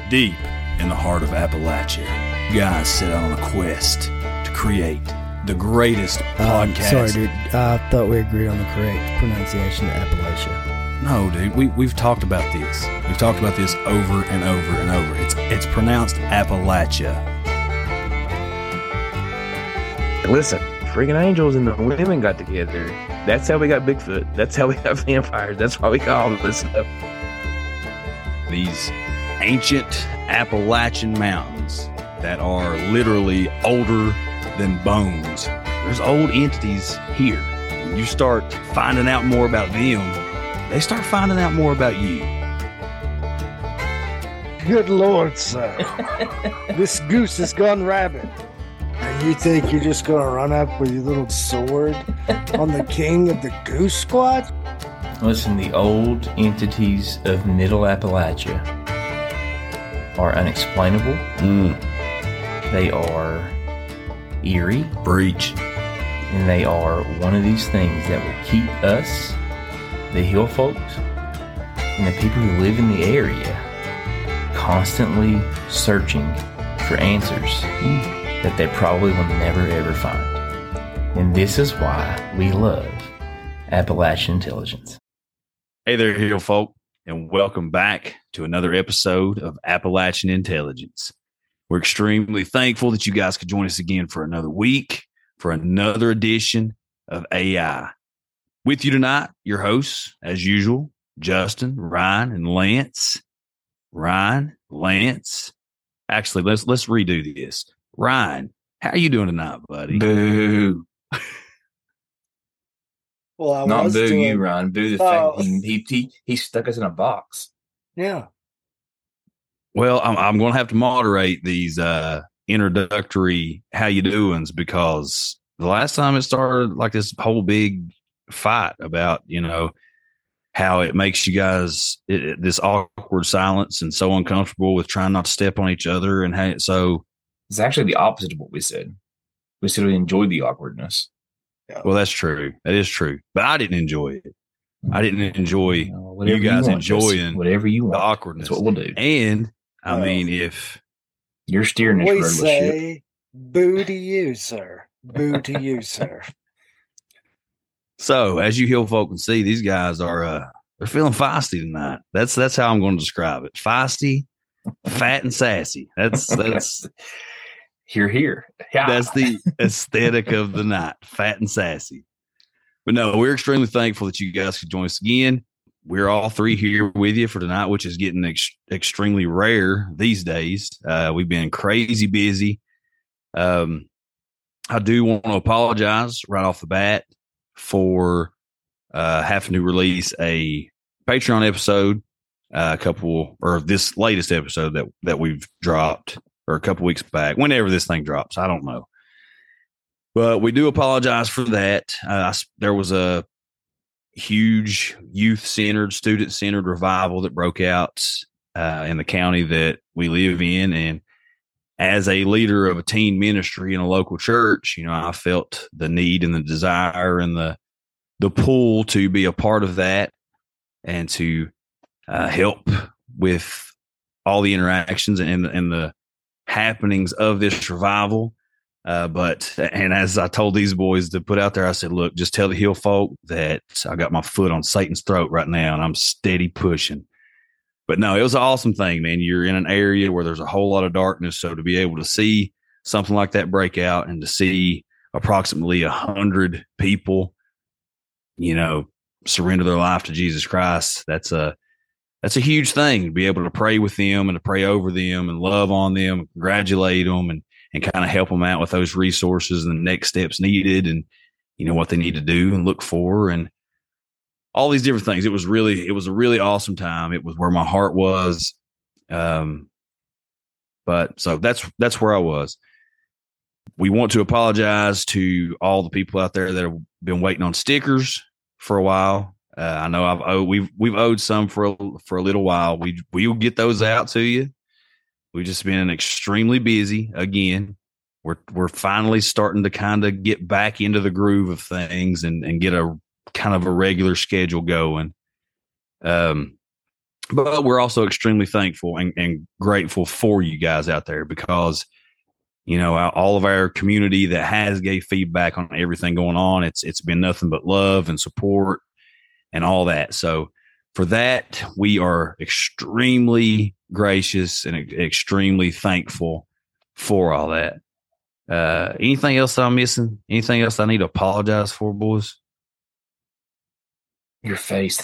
Deep in the heart of Appalachia, guys set out on a quest to create the greatest podcast. Sorry, dude. I thought we agreed on the correct pronunciation of Appalachia. No, dude. We've talked about this. We've talked about this over and over and over. It's pronounced Appalachia. Listen, freaking angels and the women got together. That's how we got Bigfoot. That's how we got vampires. That's why we got all this stuff. These ancient Appalachian mountains that are literally older than bones. There's old entities here. When you start finding out more about them, they start finding out more about you. Good Lord, sir. This goose has gone rabid. And you think you're just going to run up with your little sword on the king of the Goose Squad? Listen, the old entities of Middle Appalachia are unexplainable. They are eerie. Breach. And they are one of these things that will keep us, the hill folks, and the people who live in the area constantly searching for answers that they probably will never ever find. And this is why we love Appalachian Intelligence. Hey there, hill folk, and welcome back to another episode of Appalachian Intelligence. We're extremely thankful that you guys could join us again for another week, for another edition of AI. With you tonight, your hosts, as usual, Justin, Ryan, and Lance. Ryan, Lance. Actually, let's redo this. Ryan, how are you doing tonight, buddy? Boo. Well, I Not was boo doing... you, Ryan. Boo the thing. He stuck us in a box. Yeah. Well, I'm going to have to moderate these introductory how you doings, because the last time it started like this whole big fight about, how it makes you guys this awkward silence and so uncomfortable with trying not to step on each other. And so It's actually the opposite of what we said. We said we enjoyed the awkwardness. well, that's true. That is true. But I didn't enjoy it. I didn't enjoy Whatever you guys want, enjoying whatever you want. the awkwardness. That's what we'll do. And I mean, if You're steering this We rudderless ship. say, boo to you, sir. Boo to you, sir. so, as you hill folk can see, these guys are they're feeling feisty tonight. That's how I'm going to describe it. Feisty, fat, and sassy. That's Here. Yeah. that's the aesthetic of the night. Fat and sassy. But no, we're extremely thankful that you guys could join us again. We're all three here with you for tonight, which is getting extremely rare these days. We've been crazy busy. I do want to apologize right off the bat for having to release a Patreon episode, this latest episode that we've dropped, or a couple weeks back, whenever this thing drops. I don't know. But we do apologize for that. There was a huge youth-centered, student-centered revival that broke out in the county that we live in. And as a leader of a teen ministry in a local church, I felt the need and the desire and the pull to be a part of that and to help with all the interactions and the happenings of this revival. And as I told these boys to put out there, I said, look, just tell the hill folk that I got my foot on Satan's throat right now and I'm steady pushing. But no, it was an awesome thing, man. You're in an area where there's a whole lot of darkness. So to be able to see something like that break out and to see approximately 100 people, surrender their life to Jesus Christ, that's a huge thing. To be able to pray with them and to pray over them and love on them, and congratulate them and kind of help them out with those resources and the next steps needed and, what they need to do and look for and all these different things. It was a really awesome time. It was where my heart was. But so that's where I was. We want to apologize to all the people out there that have been waiting on stickers for a while. I know we've owed some for a little while. We'll get those out to you. We've just been extremely busy again. We're finally starting to kind of get back into the groove of things and get a kind of a regular schedule going. But we're also extremely thankful and grateful for you guys out there because, all of our community that has gave feedback on everything going on, it's been nothing but love and support and all that. So for that, we are extremely gracious and extremely thankful for all that. Anything else that I'm missing? Anything else I need to apologize for, boys? Your face.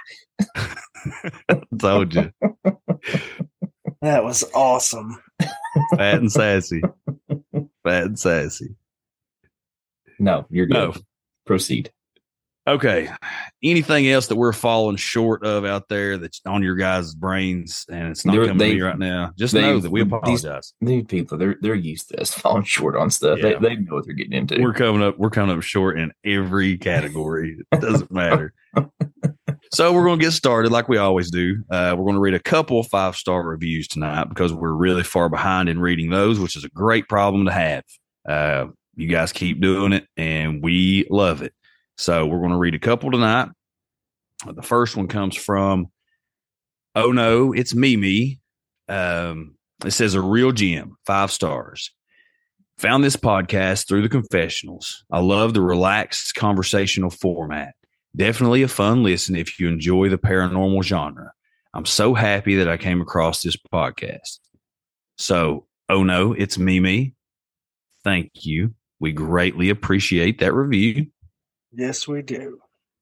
Told you. That was awesome. Fat and sassy. Fat and sassy. No, you're good. No. Proceed. Okay. Anything else that we're falling short of out there that's on your guys' brains and it's not coming to me right now? Just know that we apologize. These people, they're used to us falling short on stuff. Yeah. They know what they're getting into. We're coming up short in every category. It doesn't matter. So we're going to get started like we always do. We're going to read a couple of 5-star reviews tonight because we're really far behind in reading those, which is a great problem to have. You guys keep doing it, and we love it. So we're going to read a couple tonight. The first one comes from, oh no, it's Mimi. It says a real gem, 5 stars. Found this podcast through the confessionals. I love the relaxed conversational format. Definitely a fun listen if you enjoy the paranormal genre. I'm so happy that I came across this podcast. So, oh no, it's Mimi. Thank you. We greatly appreciate that review. Yes, we do.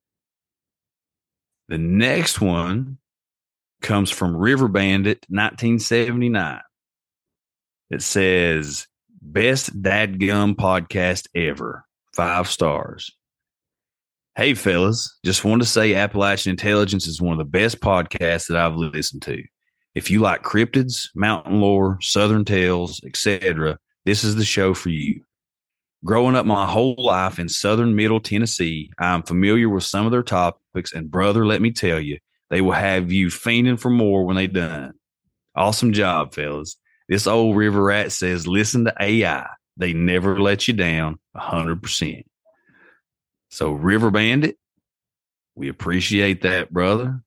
The next one comes from River Bandit 1979. It says, best dadgum podcast ever. 5 stars. Hey, fellas, just wanted to say Appalachian Intelligence is one of the best podcasts that I've listened to. If you like cryptids, mountain lore, southern tales, etc., this is the show for you. Growing up my whole life in southern middle Tennessee, I'm familiar with some of their topics, and brother, let me tell you, they will have you fiending for more when they done. Awesome job, fellas. This old river rat says, listen to AI. They never let you down 100%. So, River Bandit, we appreciate that, brother.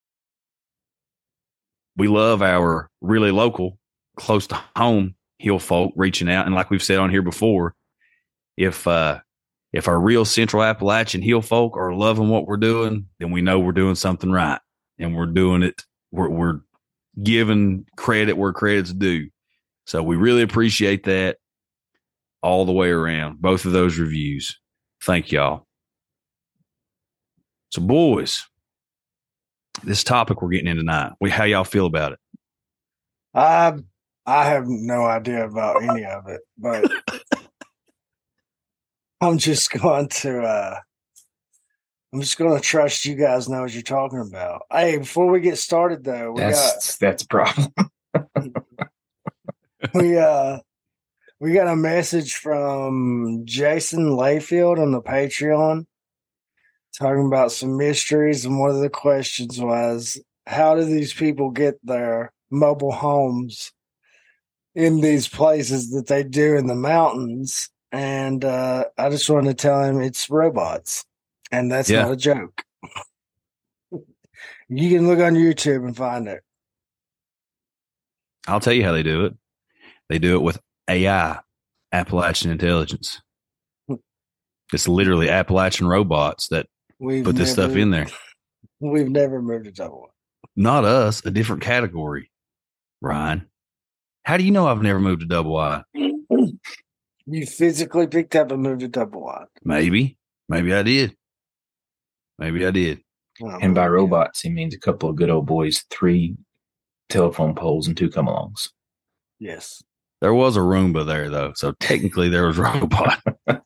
We love our really local, close to home hill folk reaching out. And like we've said on here before, if our real Central Appalachian hill folk are loving what we're doing, then we know we're doing something right. And we're doing it. We're giving credit where credit's due. So we really appreciate that all the way around. Both of those reviews. Thank y'all. So, boys, this topic we're getting in tonight, how y'all feel about it? I have no idea about any of it, but I'm just going to trust you guys know what you're talking about. Hey, before we get started though, that's a problem. we got a message from Jason Layfield on the Patreon talking about some mysteries, and one of the questions was, how do these people get their mobile homes in these places that they do in the mountains? And I just wanted to tell him it's robots, and that's not a joke. You can look on YouTube and find it. I'll tell you how they do it. They do it with AI, Appalachian Intelligence. It's literally Appalachian robots that put this stuff in there. We've never moved a double wide. Not us, a different category. Ryan, how do you know I've never moved a double wide? You physically picked up and moved a double wide. Maybe I did. And by robots, he means a couple of good old boys, 3 telephone poles and 2 come-alongs. Yes. There was a Roomba there, though, so technically there was a robot.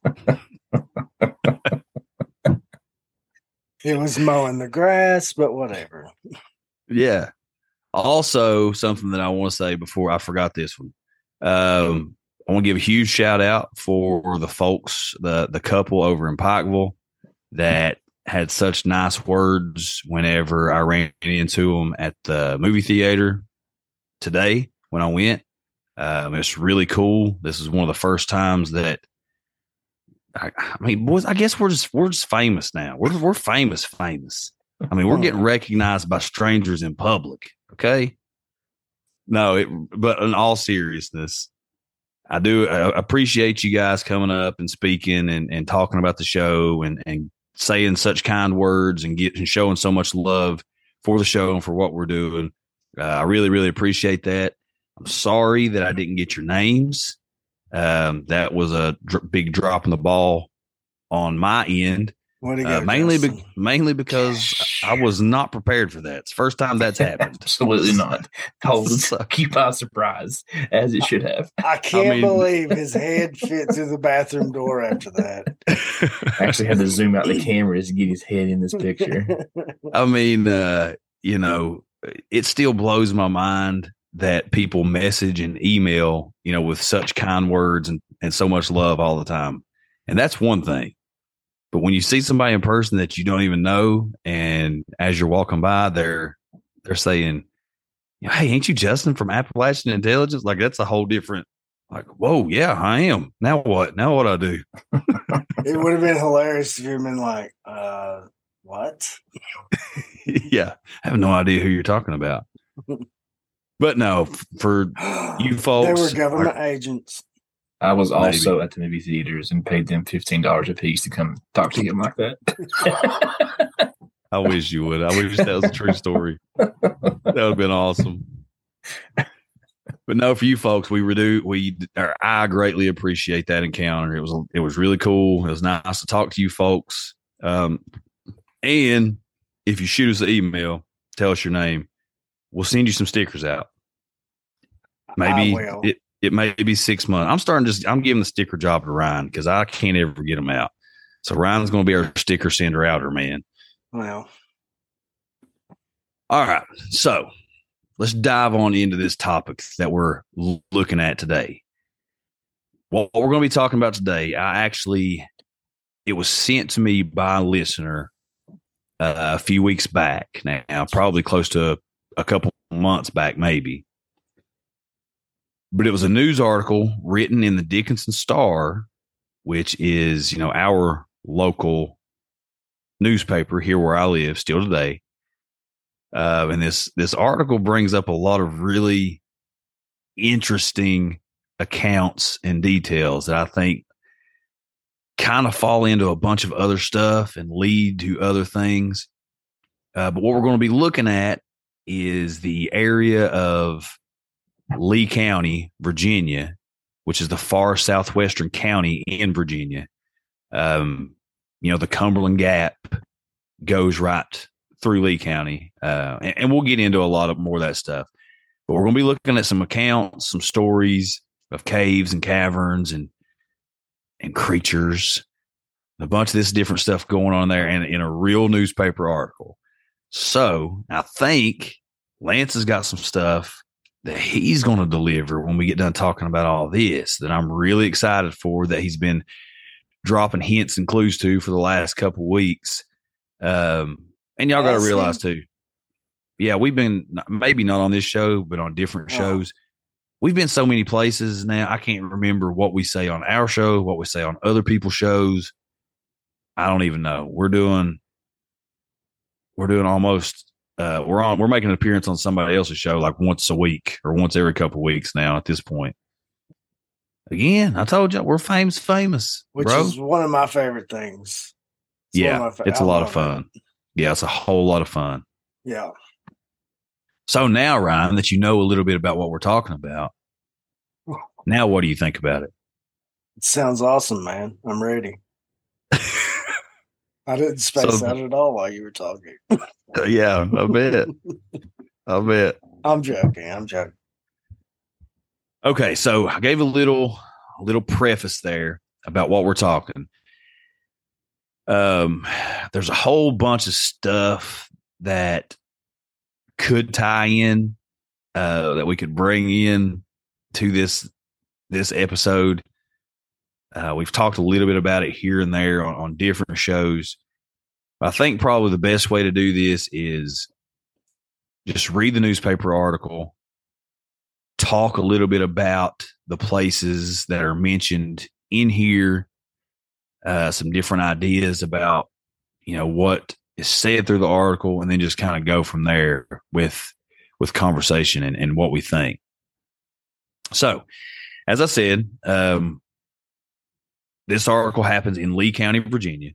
It was mowing the grass, but whatever. Yeah. Also, something that I want to say before I forgot this one. I want to give a huge shout out for the folks, the couple over in Pikeville that had such nice words whenever I ran into them at the movie theater today when I went. It's really cool. This is one of the first times that I mean, boys, I guess we're just famous now. We're famous. I mean, we're getting recognized by strangers in public. Okay. No, but in all seriousness, I appreciate you guys coming up and speaking and talking about the show and saying such kind words and showing so much love for the show and for what we're doing. I really, really appreciate that. I'm sorry that I didn't get your names. That was a big drop in the ball on my end. Mainly because I was not prepared for that. It's the first time that's happened. Absolutely not. Took you by surprise, as it should have. I can't believe his head fit through the bathroom door after that. I actually had to zoom out the cameras to get his head in this picture. I mean, it still blows my mind that people message and email, with such kind words and so much love all the time. And that's one thing. But when you see somebody in person that you don't even know, and as you're walking by, they're saying, "Hey, ain't you Justin from Appalachian Intelligence?" Like, that's a whole different, like, whoa, yeah, I am. Now what? Now what I do? It would have been hilarious if you'd been like, what? Yeah, I have no idea who you're talking about. But no, for you folks, they were government agents. I was also at the movie theaters and paid them $15 a piece to come talk to him like that. I wish you would. I wish that was a true story. That would have been awesome. But no, for you folks, I greatly appreciate that encounter. It was really cool. It was nice to talk to you folks. And if you shoot us an email, tell us your name, we'll send you some stickers out. Maybe it may be 6 months. I'm giving the sticker job to Ryan because I can't ever get them out. So Ryan's going to be our sticker sender outer, man. Well, all right. So let's dive on into this topic that we're looking at today. What we're going to be talking about today, it was sent to me by a listener a few weeks back now, probably close to a couple months back, maybe. But it was a news article written in the Dickinson Star, which is, our local newspaper here where I live still today. And this article brings up a lot of really interesting accounts and details that I think kind of fall into a bunch of other stuff and lead to other things. But what we're going to be looking at is the area of Lee County, Virginia, which is the far southwestern county in Virginia. The Cumberland Gap goes right through Lee County. And we'll get into a lot of more of that stuff. But we're going to be looking at some accounts, some stories of caves and caverns and creatures, a bunch of this different stuff going on there and in a real newspaper article. So I think Lance has got some stuff that he's going to deliver when we get done talking about all this that I'm really excited for, that he's been dropping hints and clues to for the last couple of weeks. And y'all got to realize too, yeah, we've been maybe not on this show, but on different shows. We've been so many places now. I can't remember what we say on our show, what we say on other people's shows. I don't even know. We're doing almost, we're making an appearance on somebody else's show like once a week or once every couple of weeks now at this point. Again, I told you we're famous, which bro. is one of my favorite things. It's a lot of fun. Yeah, it's a whole lot of fun. Yeah. So now, Ryan, that you know a little bit about what we're talking about, now what do you think about it? It sounds awesome, man. I'm ready. I didn't space out at all while you were talking. Yeah, I bet. I'm joking. Okay, so I gave a little preface there about what we're talking. There's a whole bunch of stuff that could tie in, that we could bring in to this episode. We've talked a little bit about it here and there on different shows. I think probably the best way to do this is just read the newspaper article, talk a little bit about the places that are mentioned in here, some different ideas about, what is said through the article, and then just kind of go from there with conversation and what we think. So, as I said, this article happens in Lee County, Virginia.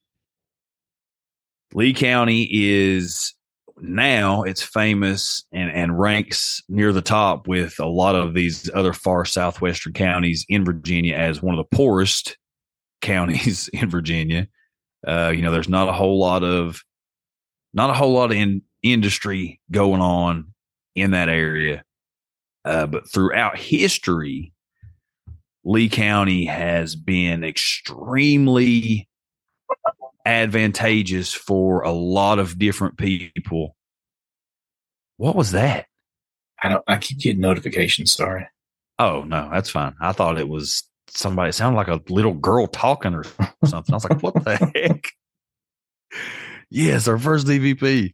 Lee County is now it's famous and ranks near the top with a lot of these other far southwestern counties in Virginia as one of the poorest counties in Virginia. There's not a whole lot of industry going on in that area. But throughout history, Lee County has been extremely advantageous for a lot of different people. What was that? I keep getting notifications. Sorry. Oh, no, that's fine. I thought it was somebody. It sounded like a little girl talking or something. I was like, what the heck? Yes, our first DVP.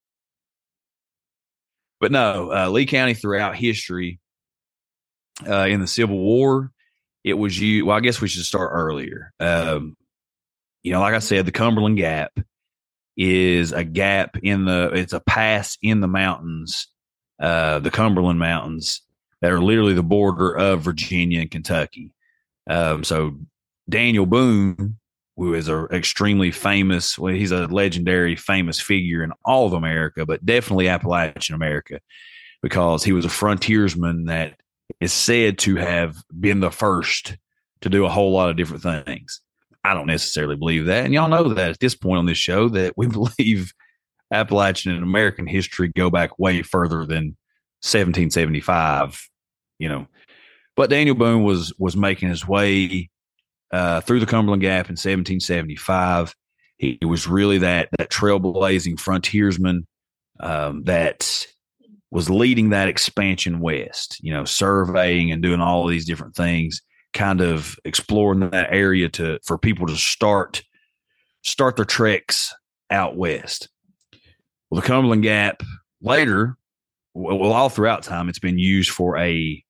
But no, Lee County throughout history, in the Civil War, it was you. Well, I guess we should start earlier. Like I said, the Cumberland Gap is a gap it's a pass in the mountains, the Cumberland Mountains that are literally the border of Virginia and Kentucky. So Daniel Boone, who is a extremely famous, well, he's a legendary famous figure in all of America, but definitely Appalachian America, because he was a frontiersman that is said to have been the first to do a whole lot of different things. I don't necessarily believe that. And y'all know that at this point on this show that we believe Appalachian and American history go back way further than 1775, But Daniel Boone was making his way through the Cumberland Gap in 1775. He was really that trailblazing frontiersman that was leading that expansion west, surveying and doing all of these different things, kind of exploring that area for people to start their treks out west. Well, the Cumberland Gap later, all throughout time, it's been used for a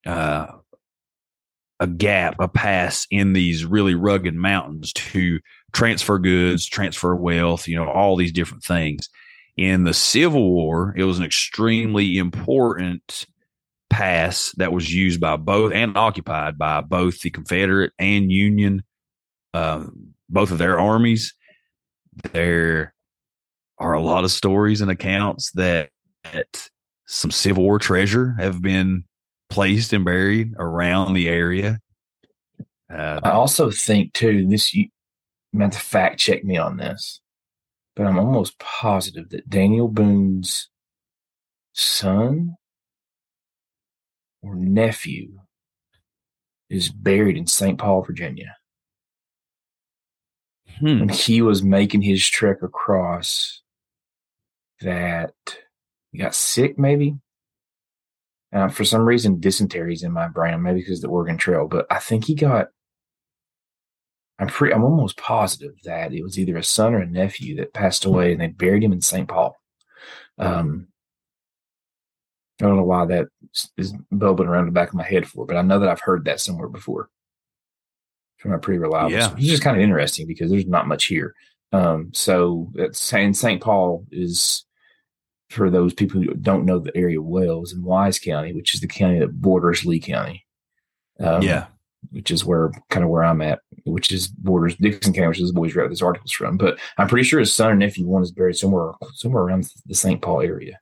gap, a pass in these really rugged mountains to transfer goods, transfer wealth, all these different things. In the Civil War, it was an extremely important pass that was used by both and occupied by both the Confederate and Union, both of their armies. There are a lot of stories and accounts that some Civil War treasure have been placed and buried around the area. I also think too, you meant to fact check me on this, but I'm almost positive that Daniel Boone's son or nephew is buried in St. Paul, Virginia. When he was making his trek across, that he got sick, maybe. For some reason, dysentery's in my brain, maybe because of the Oregon Trail. But I think I'm almost positive that it was either a son or a nephew that passed away, and they buried him in St. Paul. I don't know why that is bubbling around the back of my head for, but I know that I've heard that somewhere before from a pretty reliable. Yeah. It's just kind of interesting because there's not much here. So that's saying St. Paul is, for those people who don't know the area well, is in Wise County, which is the county that borders Lee County. Which is where I'm at, which is borders Dixon County, which is the boys wrote this article's from. But I'm pretty sure his son and nephew one is buried somewhere around the St. Paul area.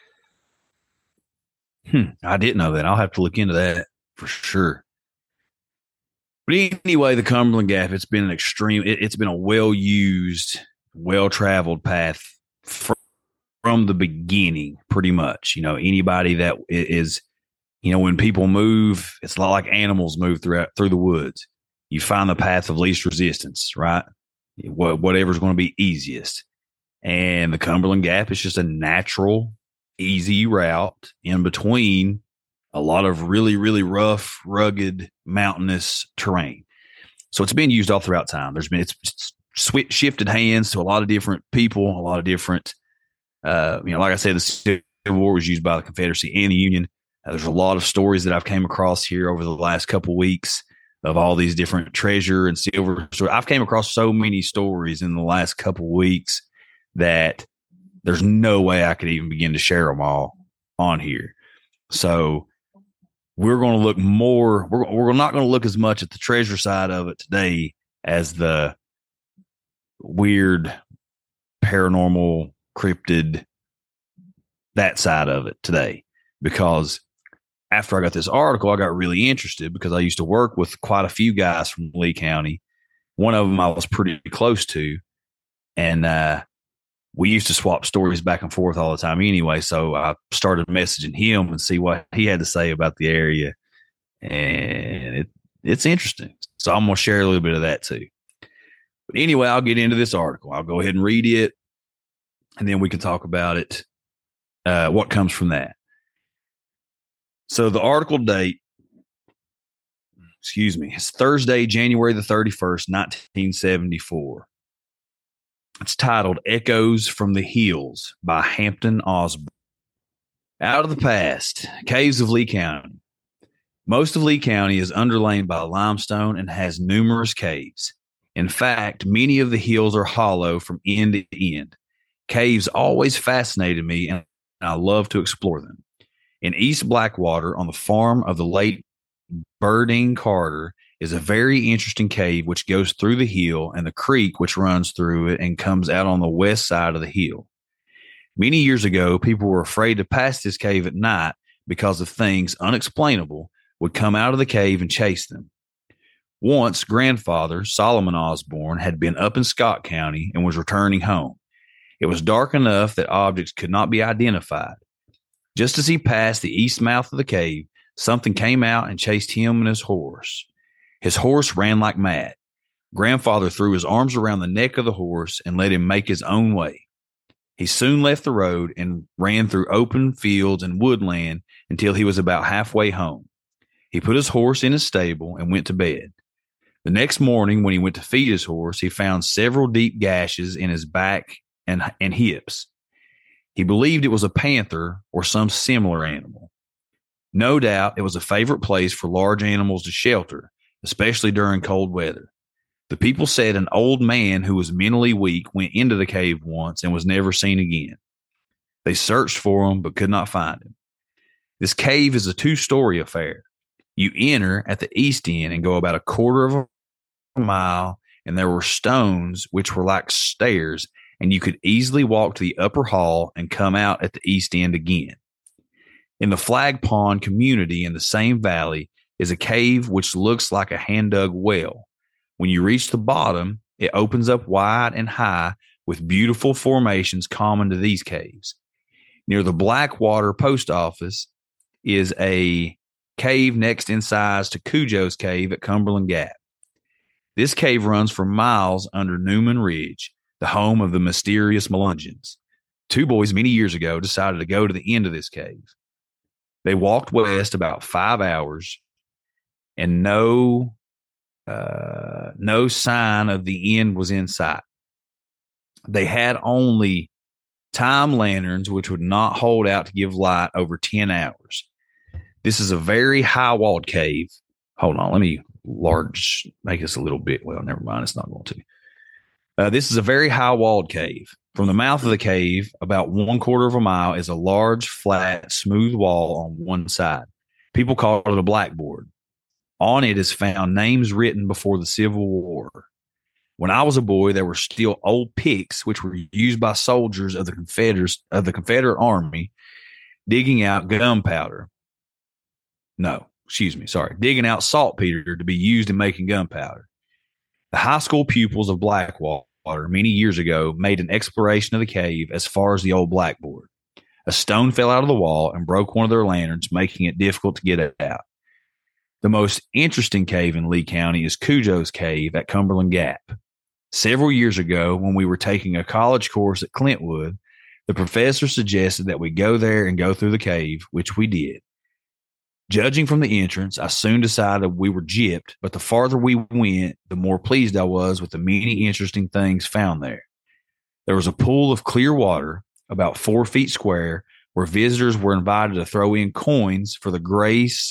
I didn't know that. I'll have to look into that for sure. But anyway, the Cumberland Gap, it's been it's been a well-used, well-traveled path from the beginning, pretty much. Anybody that is, when people move, it's a lot like animals move through the woods. You find the path of least resistance, right? Whatever's going to be easiest. And the Cumberland Gap is just a natural, easy route in between a lot of really, really rough, rugged, mountainous terrain. So it's been used all throughout time. It's shifted hands to a lot of different people, a lot of different, like I said, the Civil War was used by the Confederacy and the Union. There's a lot of stories that I've came across here over the last couple of weeks of all these different treasure and silver. So I've came across so many stories in the last couple of weeks that there's no way I could even begin to share them all on here. So we're going to look more, we're not going to look as much at the treasure side of it today as the weird, paranormal, cryptid, that side of it today. Because after I got this article, I got really interested because I used to work with quite a few guys from Lee County. One of them I was pretty close to, and we used to swap stories back and forth all the time anyway. So I started messaging him and see what he had to say about the area. And it's interesting. So I'm going to share a little bit of that too. But anyway, I'll get into this article. I'll go ahead and read it, and then we can talk about it, what comes from that. So the article date, it's Thursday, January the 31st, 1974. It's titled Echoes from the Hills by Hampton Osborne. Out of the past, caves of Lee County. Most of Lee County is underlain by limestone and has numerous caves. In fact, many of the hills are hollow from end to end. Caves always fascinated me, and I love to explore them. In East Blackwater, on the farm of the late Birding Carter, is a very interesting cave which goes through the hill and the creek which runs through it and comes out on the west side of the hill. Many years ago, people were afraid to pass this cave at night because of things unexplainable would come out of the cave and chase them. Once, grandfather, Solomon Osborne, had been up in Scott County and was returning home. It was dark enough that objects could not be identified. Just as he passed the east mouth of the cave, something came out and chased him and his horse. His horse ran like mad. Grandfather threw his arms around the neck of the horse and let him make his own way. He soon left the road and ran through open fields and woodland until he was about halfway home. He put his horse in his stable and went to bed. The next morning, when he went to feed his horse, he found several deep gashes in his back and hips. He believed it was a panther or some similar animal. No doubt it was a favorite place for large animals to shelter, especially during cold weather. The people said an old man who was mentally weak went into the cave once and was never seen again. They searched for him but could not find him. This cave is a 2-story affair. You enter at the east end and go about a quarter of a mile, and there were stones which were like stairs, and you could easily walk to the upper hall and come out at the east end again. In the Flag Pond community in the same valley is a cave which looks like a hand-dug well. When you reach the bottom, it opens up wide and high with beautiful formations common to these caves. Near the Blackwater post office is a cave next in size to Cujo's Cave at Cumberland Gap. This cave runs for miles under Newman Ridge, the home of the mysterious Melungeons. 2 boys many years ago decided to go to the end of this cave. They walked west about 5 hours, and no sign of the end was in sight. They had only time lanterns, which would not hold out to give light over 10 hours. This is a very high-walled cave. Hold on, let me make this a little bit. Well, never mind, it's not going to. This is a very high-walled cave. From the mouth of the cave, about 1/4 of a mile, is a large, flat, smooth wall on one side. People call it a blackboard. On it is found names written before the Civil War. When I was a boy, there were still old picks, which were used by soldiers of the Confederate Army, digging out gunpowder. Digging out saltpeter to be used in making gunpowder. The high school pupils of Blackwater many years ago made an exploration of the cave as far as the old blackboard. A stone fell out of the wall and broke one of their lanterns, making it difficult to get it out. The most interesting cave in Lee County is Cujo's Cave at Cumberland Gap. Several years ago, when we were taking a college course at Clintwood, the professor suggested that we go there and go through the cave, which we did. Judging from the entrance, I soon decided we were gypped, but the farther we went, the more pleased I was with the many interesting things found there. There was a pool of clear water, about 4 feet square, where visitors were invited to throw in coins for the Grace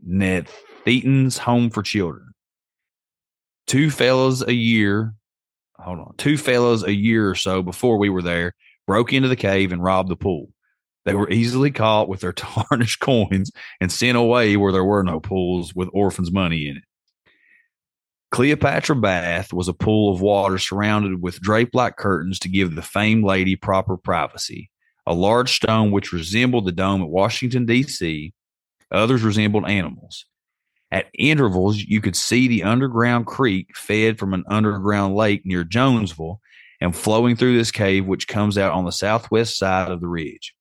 Nethetans Home for Children. 2 fellows a year hold on, two fellows a year or so before we were there broke into the cave and robbed the pool. They were easily caught with their tarnished coins and sent away where there were no pools with orphans' money in it. Cleopatra Bath was a pool of water surrounded with draped-like curtains to give the famed lady proper privacy. A large stone which resembled the dome at Washington, D.C. Others resembled animals. At intervals, you could see the underground creek fed from an underground lake near Jonesville and flowing through this cave, which comes out on the southwest side of the ridge.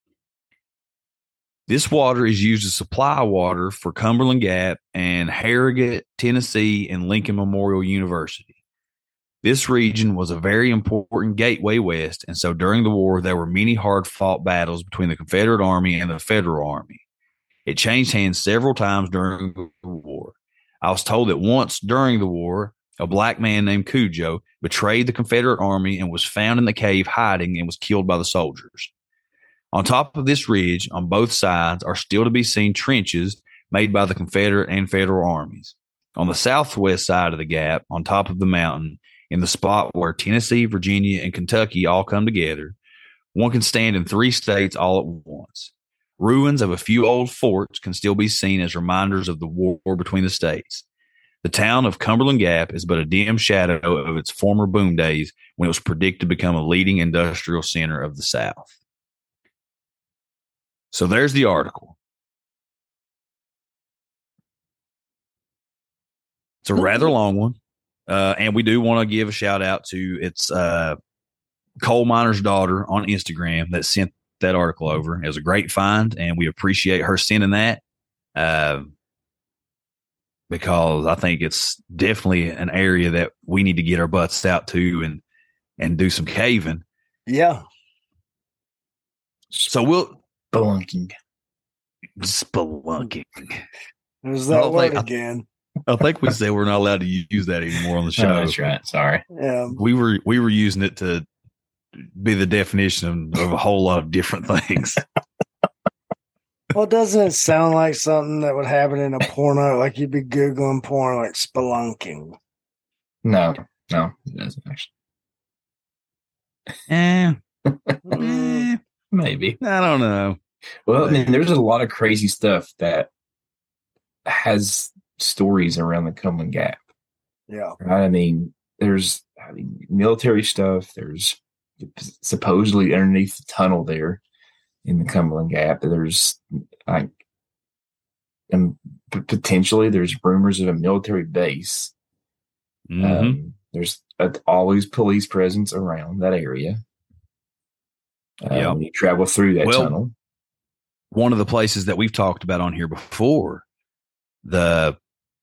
This water is used to supply water for Cumberland Gap and Harrogate, Tennessee, and Lincoln Memorial University. This region was a very important gateway west, and so during the war, there were many hard-fought battles between the Confederate Army and the Federal Army. It changed hands several times during the war. I was told that once during the war, a black man named Cujo betrayed the Confederate Army and was found in the cave hiding and was killed by the soldiers. On top of this ridge, on both sides, are still to be seen trenches made by the Confederate and Federal armies. On the southwest side of the gap, on top of the mountain, in the spot where Tennessee, Virginia, and Kentucky all come together, one can stand in 3 states all at once. Ruins of a few old forts can still be seen as reminders of the war between the states. The town of Cumberland Gap is but a dim shadow of its former boom days when it was predicted to become a leading industrial center of the South. So there's the article. It's a rather long one. And we do want to give a shout out to its coal miner's daughter on Instagram that sent that article over. It was a great find, and we appreciate her sending that because I think it's definitely an area that we need to get our butts out to and do some caving. Yeah. So we'll Spelunking. There's that word again. I think we said we're not allowed to use that anymore on the show. Oh, that's right. Sorry. Yeah. We were using it to be the definition of a whole lot of different things. Well, doesn't it sound like something that would happen in a porno? Like you'd be Googling porn, like spelunking. No, it doesn't actually. Maybe. I don't know. Well, I mean, there's a lot of crazy stuff that has stories around the Cumberland Gap. Yeah. Right? I mean, there's military stuff. There's supposedly underneath the tunnel there in the Cumberland Gap. There's and potentially there's rumors of a military base. Mm-hmm. There's always police presence around that area. When you travel through that tunnel. One of the places that we've talked about on here before, what's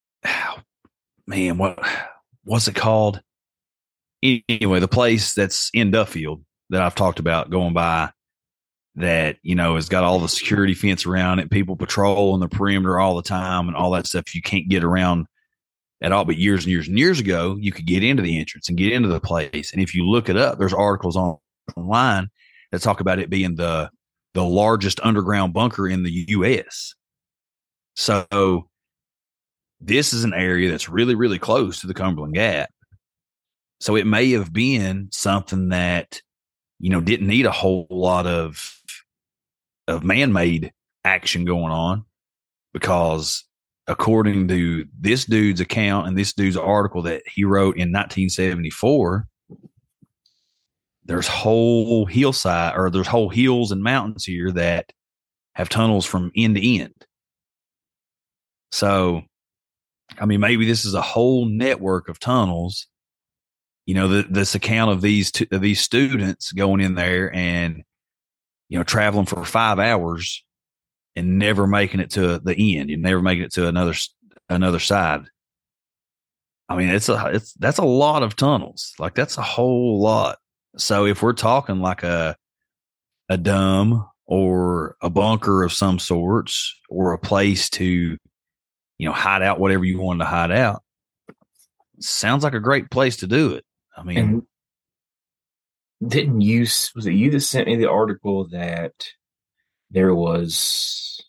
it called? Anyway, the place that's in Duffield that I've talked about going by that, has got all the security fence around it, people patrolling the perimeter all the time and all that stuff. You can't get around at all, but years and years and years ago, you could get into the entrance and get into the place. And if you look it up, there's articles online that talk about it being the largest underground bunker in the U.S. So this is an area that's really, really close to the Cumberland Gap. So it may have been something that, didn't need a whole lot of man-made action going on, because according to this dude's account and this dude's article that he wrote in 1974, there's whole hillside, or there's whole hills and mountains here that have tunnels from end to end. So, I mean, maybe this is a whole network of tunnels. This account of these students going in there and, traveling for 5 hours and never making it to the end and never making it to another side. I mean, that's a lot of tunnels. Like, that's a whole lot. So if we're talking like a dome or a bunker of some sorts, or a place to, hide out whatever you wanted to hide out, sounds like a great place to do it. I mean, was it you that sent me the article that there was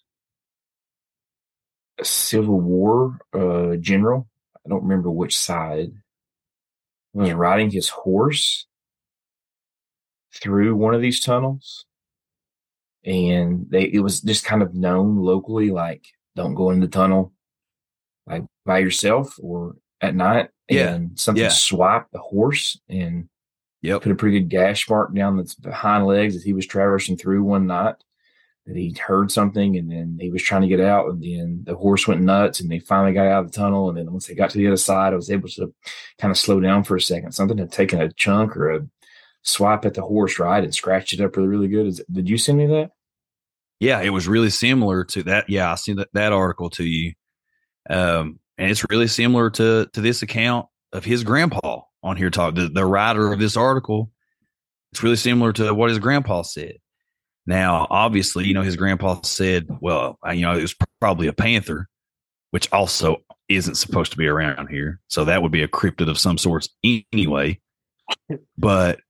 a Civil War general? I don't remember which side. was riding his horse through one of these tunnels, and it was just kind of known locally, like, don't go in the tunnel like by yourself or at night. Yeah. And something swiped the horse and Yep. put a pretty good gash mark down the behind legs as he was traversing through one night. That he heard something, and then he was trying to get out, and then the horse went nuts, and they finally got out of the tunnel. And then once they got to the other side, I was able to kind of slow down for a second. Something had taken a chunk or a swipe at the horse, right, and scratched it up really, really good. Did you send me that? Yeah, it was really similar to that. Yeah, I sent that article to you. And it's really similar to this account of his grandpa on here. The writer of this article, it's really similar to what his grandpa said. Now, obviously, his grandpa said, well, it was probably a panther, which also isn't supposed to be around here. So that would be a cryptid of some sorts anyway. But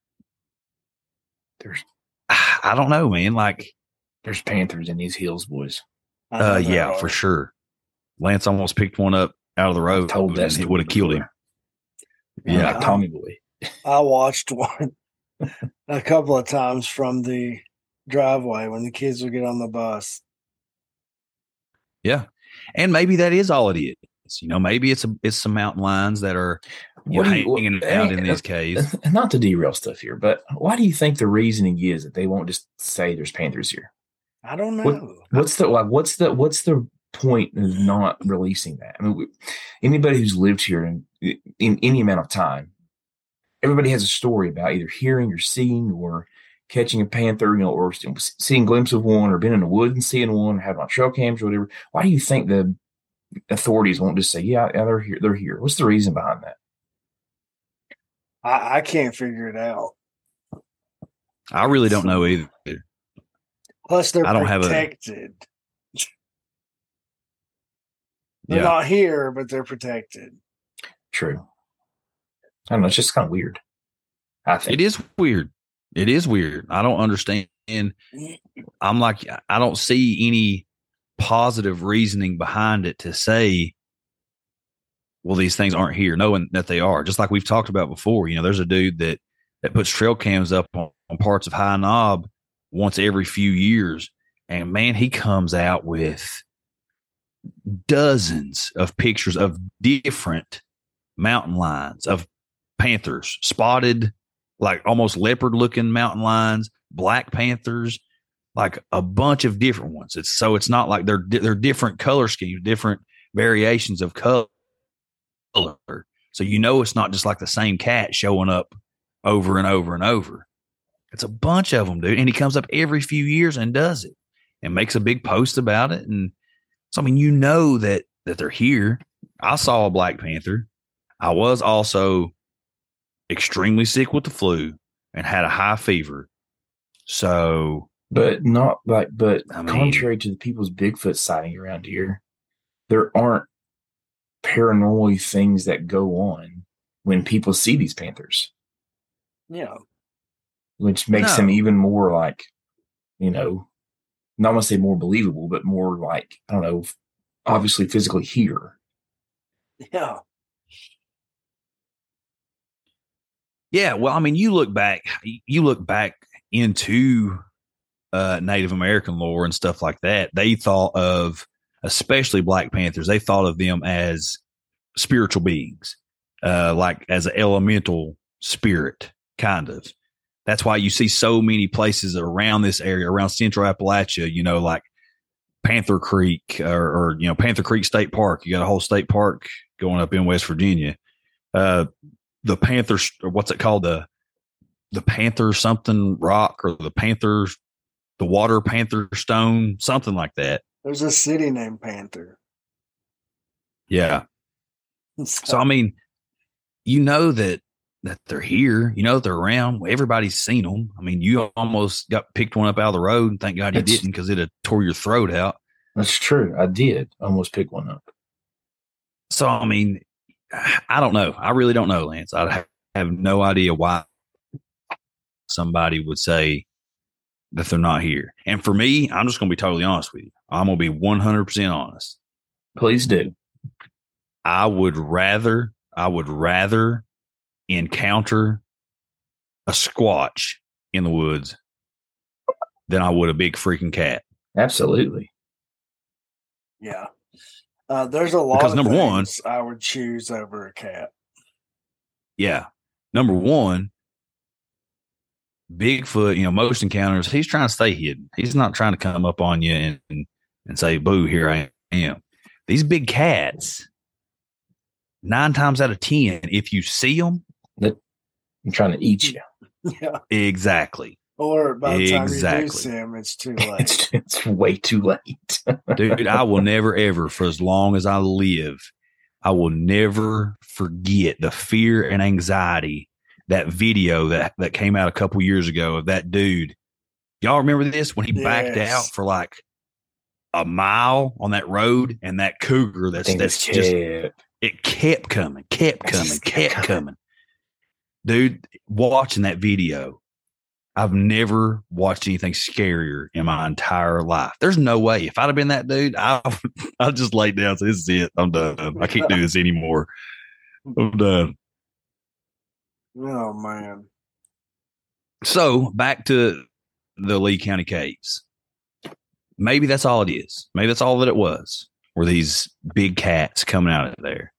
I don't know, man. Like, there's panthers in these hills, boys. Yeah, for sure. Lance almost picked one up out of the road. Told that and it would have killed him. Yeah, like Tommy Boy. I watched one a couple of times from the driveway when the kids would get on the bus. Yeah, and maybe that is all it is. Maybe it's some mountain lions that are hanging out in these caves. Not to derail stuff here, but why do you think the reasoning is that they won't just say there's panthers here? I don't know. What's the point of not releasing that? I mean, anybody who's lived here in any amount of time, everybody has a story about either hearing or seeing or catching a panther, or seeing a glimpse of one, or being in the woods and seeing one, or having on trail cams or whatever. Why do you think the authorities won't just say, yeah, they're here? They're here. What's the reason behind that? I can't figure it out. I really don't know either. Plus, they're protected. They're not here, but they're protected. True. I don't know. It's just kind of weird. I think it is weird. It is weird. I don't understand. I'm like, I don't see any positive reasoning behind it to say, well, these things aren't here, knowing that they are. Just like we've talked about before, there's a dude that puts trail cams up on parts of High Knob once every few years. And man, he comes out with dozens of pictures of different mountain lions, of panthers, spotted, like almost leopard looking mountain lions, black panthers, like a bunch of different ones. It's not like they're different color schemes, different variations of color. So it's not just like the same cat showing up over and over and over. It's a bunch of them, dude. And he comes up every few years and does it and makes a big post about it. And so, I mean, that they're here. I saw a black panther. I was also extremely sick with the flu and had a high fever. So, contrary to the people's Bigfoot sighting around here, there aren't paranormal things that go on when people see these panthers. Yeah. Which makes them even more like, not want to say more believable, but more like, I don't know, obviously physically here. Yeah. Yeah. Well, I mean, you look back into Native American lore and stuff like that. They thought of, especially Black Panthers, they thought of them as spiritual beings, like as an elemental spirit, kind of. That's why you see so many places around this area, around Central Appalachia, like Panther Creek or Panther Creek State Park. You got a whole state park going up in West Virginia. The Panther, or what's it called? The Panther something rock, or the water Panther stone, something like that. There's a city named Panther. Yeah. So I mean, that they're here, that they're around. Everybody's seen them. I mean, you almost got picked one up out of the road, and thank God you didn't, because it'd have tore your throat out. That's true. I did almost pick one up. So, I mean, I don't know. I really don't know, Lance. I have no idea why somebody would say that they're not here. And for me, I'm just going to be totally honest with you. I'm going to be 100% honest. Please do. I would rather encounter a Squatch in the woods than I would a big freaking cat. Absolutely. Yeah. There's a lot Because of number things I would choose over a cat. Yeah. Number one, Bigfoot, most encounters, he's trying to stay hidden. He's not trying to come up on you and say, boo, here I am. These big cats, 9 times out of 10, if you see them, I'm trying to eat you. Yeah. exactly. Or by the time you do see him, it's too late. It's way too late. Dude, I will never, ever, for as long as I live, I will never forget the fear and anxiety, that video that came out a couple years ago of that dude. Y'all remember this? When he backed out for like a mile on that road, and that cougar that's just, it kept coming. Dude, watching that video, I've never watched anything scarier in my entire life. There's no way. If I'd have been that dude, I'd just lay down and say, this is it. I'm done. I can't do this anymore. I'm done. Oh, man. So back to the Lee County Caves. Maybe that's all it is. Maybe that's all that it was, were these big cats coming out of there.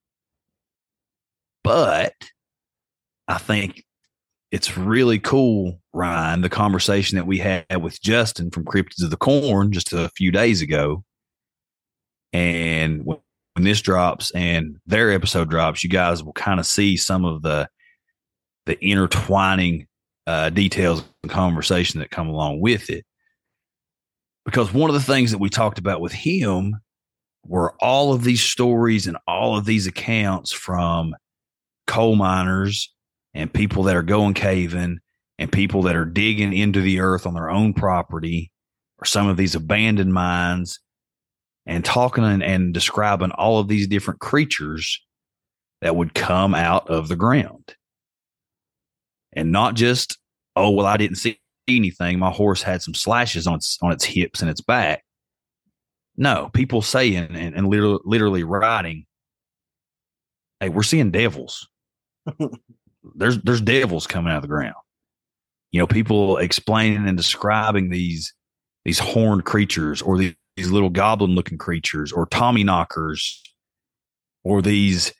But I think it's really cool, Ryan, the conversation that we had with Justin from Cryptids of the Corn just a few days ago. And when this drops and their episode drops, you guys will kind of see some of the intertwining details and conversation that come along with it. Because one of the things that we talked about with him were all of these stories and all of these accounts from coal miners and people that are going caving and people that are digging into the earth on their own property, or some of these abandoned mines, and talking and describing all of these different creatures that would come out of the ground. And not just, oh, well, I didn't see anything. My horse had some slashes on its hips and its back. No, people saying and literally writing, hey, we're seeing devils. There's devils coming out of the ground. People explaining and describing these horned creatures, or these little goblin looking creatures, or Tommy knockers, or these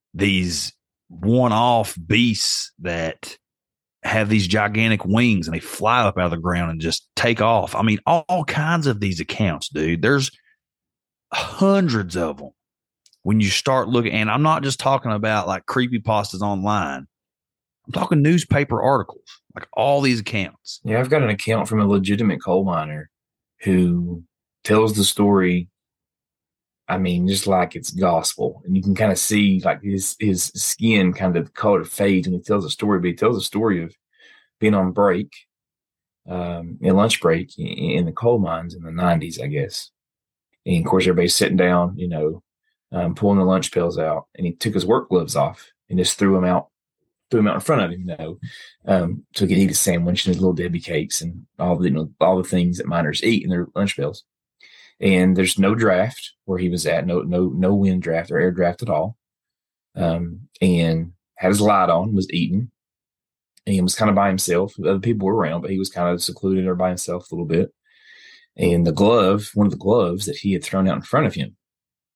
one-off beasts that have these gigantic wings and they fly up out of the ground and just take off. I mean, all kinds of these accounts, dude. There's hundreds of them when you start looking. And I'm not just talking about like creepypastas online. I'm talking newspaper articles, like all these accounts. Yeah, I've got an account from a legitimate coal miner who tells the story, I mean, just like it's gospel. And you can kind of see like his skin kind of color fades when he tells a story, but he tells a story of being on break, lunch break in the coal mines in the 90s, I guess. And of course, everybody's sitting down, pulling the lunch pails out, and he took his work gloves off and just threw them out in front of him, so he could eat a sandwich and his little Debbie cakes and all the things that miners eat in their lunch pails. And there's no draft where he was at, no wind draft or air draft at all. And had his light on, was eating, and he was kind of by himself. Other people were around, but he was kind of secluded or by himself a little bit. And one of the gloves that he had thrown out in front of him,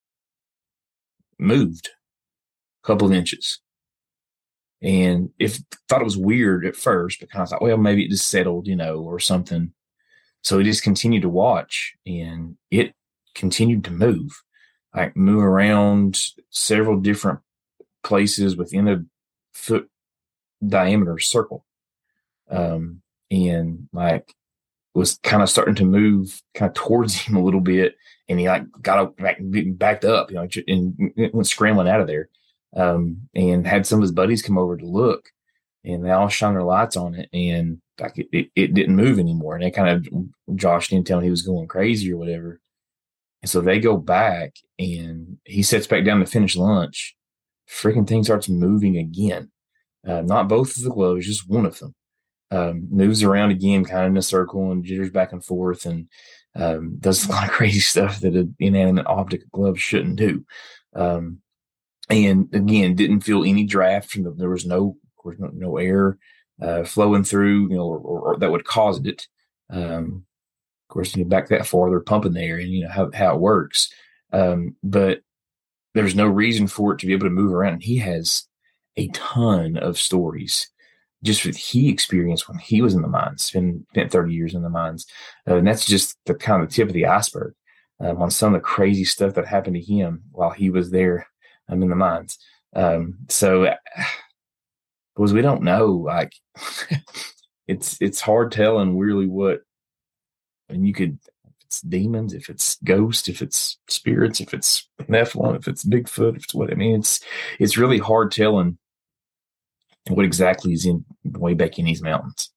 moved a couple of inches. And thought it was weird at first, but kind of thought, well, maybe it just settled, or something. So he just continued to watch, and it continued to move around several different places within a foot diameter circle. And like was kind of starting to move kind of towards him a little bit. And he got backed up, and went scrambling out of there. And had some of his buddies come over to look, and they all shone their lights on it, and like it didn't move anymore. And they kind of joshed him, telling he was going crazy or whatever. And so they go back, and he sits back down to finish lunch. Freaking thing starts moving again. Not both of the gloves, just one of them. Moves around again, kind of in a circle, and jitters back and forth, and does a lot of crazy stuff that an inanimate object glove shouldn't do. And again, didn't feel any draft from there was no course, no air flowing through, or that would cause it. Of course, back that far, they're pumping the air, and how it works. But there's no reason for it to be able to move around. And he has a ton of stories just what he experienced when he was in the mines, spent 30 years in the mines. And that's just the kind of the tip of the iceberg on some of the crazy stuff that happened to him while he was there in the mines. So because we don't know, like it's hard telling really what, and you could, if it's demons, if it's ghosts, if it's spirits, if it's Nephilim, if it's Bigfoot, if it's what, I mean, it's really hard telling what exactly is in way back in these mountains.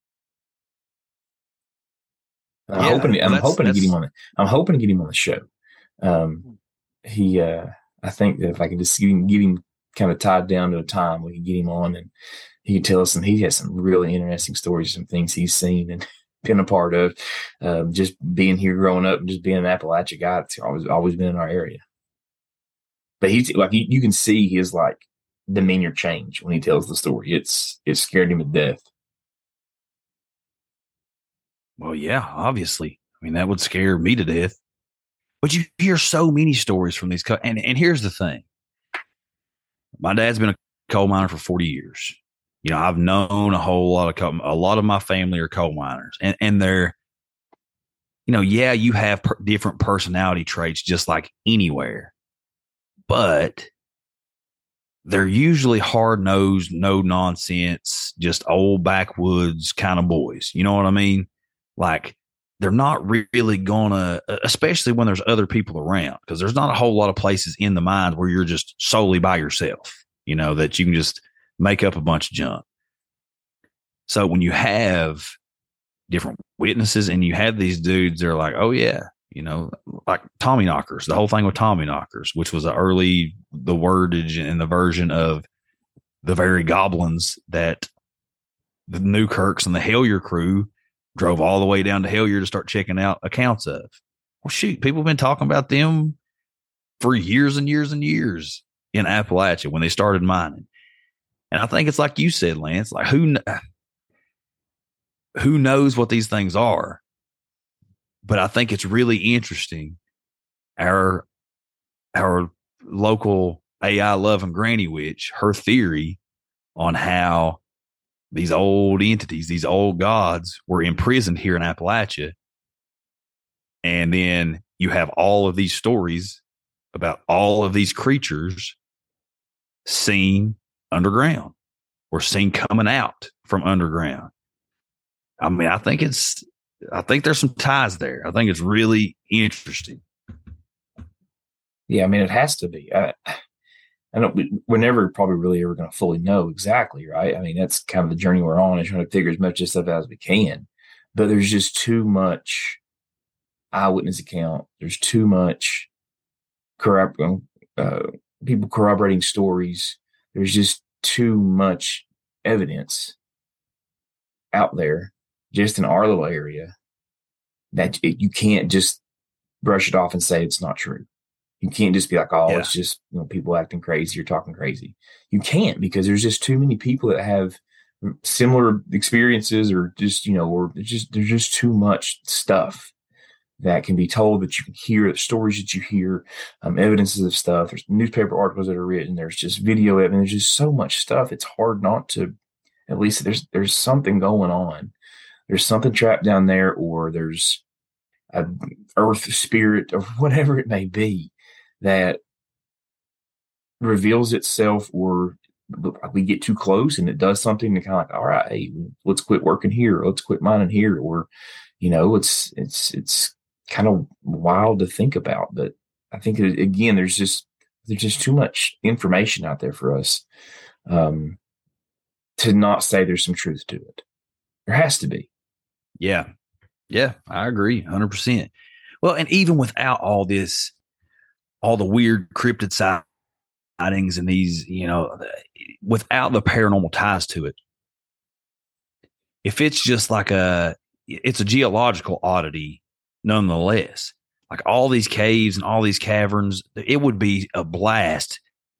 I'm hoping to get him on the show. I think that if I could just get him kind of tied down to a time, we can get him on and he can tell us, and he has some really interesting stories, some things he's seen and been a part of, just being here growing up and just being an Appalachia guy. It's always been in our area. But he's like, you can see his like demeanor change when he tells the story. It scared him to death. Well, yeah, obviously. I mean, that would scare me to death. But you hear so many stories from these. And here's the thing. My dad's been a coal miner for 40 years. I've known a lot of my family are coal miners. And they're, you have different personality traits just like anywhere. But they're usually hard-nosed, no-nonsense, just old backwoods kind of boys. You know what I mean? Like, they're not really gonna, especially when there's other people around, because there's not a whole lot of places in the mines where you're just solely by yourself, that you can just make up a bunch of junk. So when you have different witnesses and you have these dudes, they're like, oh yeah, like Tommy knockers, the whole thing with Tommy knockers, which was the wordage and the version of the very goblins that the Newkirks and the Hellier crew drove all the way down to Hellier to start checking out accounts of. Well, shoot, people have been talking about them for years and years and years in Appalachia when they started mining. And I think it's like you said, Lance, like who knows what these things are? But I think it's really interesting. Our local AI loving Granny Witch, her theory on how these old entities, these old gods were imprisoned here in Appalachia. And then you have all of these stories about all of these creatures seen underground or seen coming out from underground. I mean, I think there's some ties there. I think it's really interesting. Yeah, I mean, it has to be. We're never probably really ever going to fully know exactly, right? I mean, that's kind of the journey we're on, and trying to figure as much of this stuff out as we can. But there's just too much eyewitness account. There's too much people corroborating stories. There's just too much evidence out there, just in our little area, that you can't just brush it off and say it's not true. You can't just be like, oh, yeah, it's just people acting crazy or talking crazy. You can't, because there's just too many people that have similar experiences, or just there's just too much stuff that can be told, that you can hear, the stories that you hear, evidences of stuff. There's newspaper articles that are written. There's just video evidence. There's just so much stuff. It's hard not to, at least there's something going on. There's something trapped down there, or there's an earth spirit or whatever it may be that reveals itself, or we get too close and it does something to kind of like, all right, hey, let's quit working here, or let's quit mining here, or it's kind of wild to think about. But I think again, there's just too much information out there for us to not say there's some truth to it. There has to be. Yeah, I agree 100%. Well, and even without all this, all the weird cryptid sightings and these, without the paranormal ties to it, if it's just like it's a geological oddity nonetheless, like all these caves and all these caverns, it would be a blast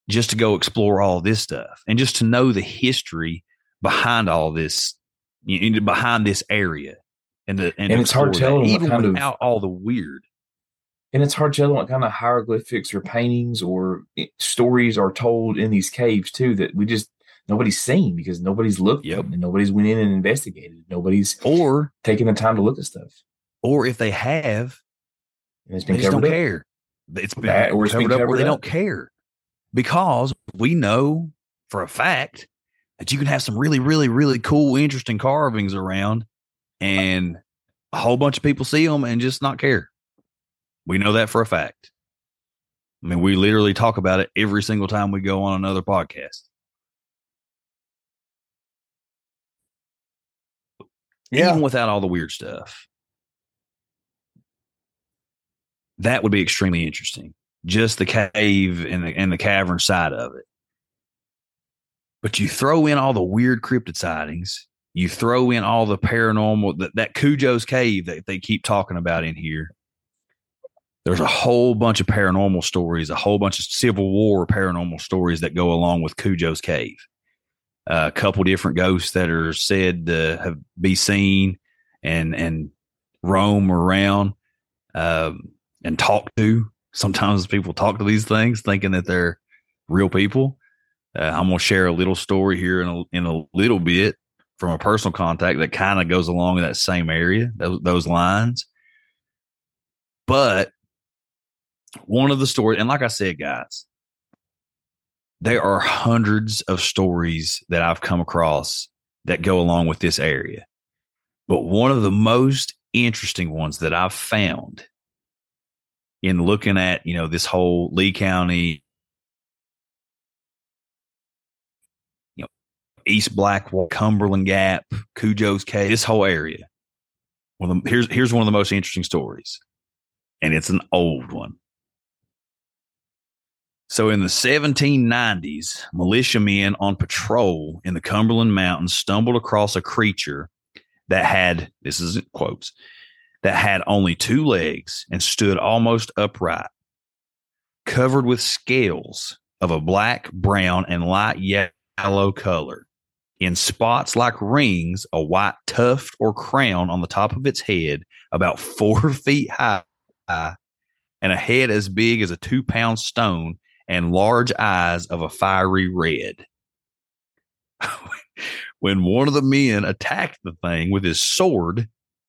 just to go explore all this stuff and just to know the history behind all this, behind this area. And it's hard telling even what kind without all the weird. And it's hard telling what kind of hieroglyphics or paintings or stories are told in these caves too, that nobody's seen because nobody's looked Yep. and nobody's went in and investigated. Nobody's taking the time to look at stuff. Or if they have, And it's they been just don't covered up. care. It's been That, or it's been covered up where covered they up. don't care. Because we know for a fact that you can have some really, really, really cool, interesting carvings around and a whole bunch of people see them and just not care. We know that for a fact. I mean, we literally talk about it every single time we go on another podcast. Yeah. Even without all the weird stuff. That would be extremely interesting. Just the cave and the cavern side of it. But you throw in all the weird cryptid sightings. You throw in all the paranormal, that Cujo's cave that they keep talking about in here. There's a whole bunch of paranormal stories, a whole bunch of Civil War paranormal stories that go along with Cujo's cave. A couple different ghosts that are said to be seen and roam around and talk to. Sometimes people talk to these things thinking that they're real people. I'm going to share a little story here in a little bit from a personal contact that kind of goes along in that same area, those lines. But one of the stories, and like I said, guys, there are hundreds of stories that I've come across that go along with this area. But one of the most interesting ones that I've found in looking at, this whole Lee County, East Blackwell, Cumberland Gap, Cujo's Cave, this whole area. Well, here's one of the most interesting stories, and it's an old one. So in the 1790s, militiamen on patrol in the Cumberland Mountains stumbled across a creature that had, this is quotes, that had only 2 legs and stood almost upright, covered with scales of a black, brown, and light yellow color. In spots like rings, a white tuft or crown on the top of its head, about 4 feet high, and a head as big as a 2-pound stone, and large eyes of a fiery red. When one of the men attacked the thing with his sword,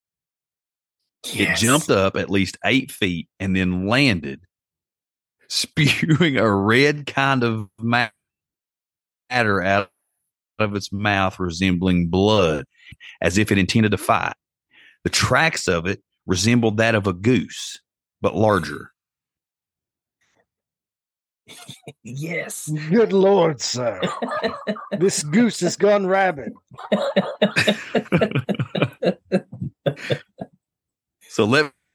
it jumped up at least 8 feet and then landed, spewing a red kind of matter out of its mouth resembling blood, as if it intended to fight. The tracks of it resembled that of a goose, but larger. Yes. Good Lord, sir. This goose has gone rabid. So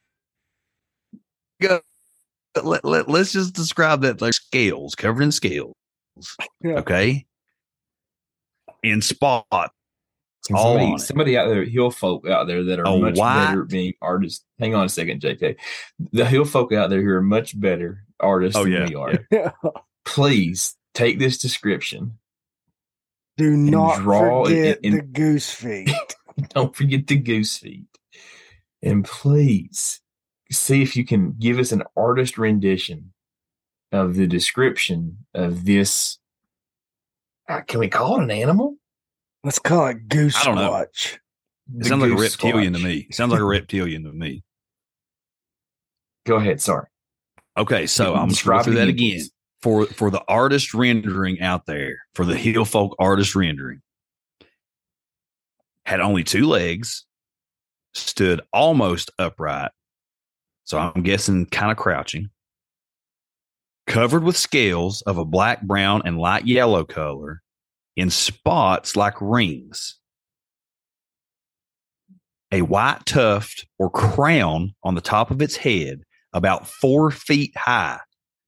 let's just describe that like scales, covered in scales. Yeah. Okay. In spot. Somebody out there, hill folk out there that are much better being artists. Hang on a second, JK. The hill folk out there who are much better artists than we are. Yeah. Please take this description. Do not forget the goose feet. Don't forget the goose feet. And please see if you can give us an artist rendition of the description of this. Can we call it an animal? Let's call it goose I don't know. squatch. It sounds like a reptilian to me. It sounds like a reptilian to me. Go ahead. Sorry. Okay, so I'm going to go through that again. For the artist rendering out there, for the hill folk artist rendering, had only 2 legs, stood almost upright, so I'm guessing kind of crouching, covered with scales of a black, brown, and light yellow color in spots like rings, a white tuft or crown on the top of its head about 4 feet high.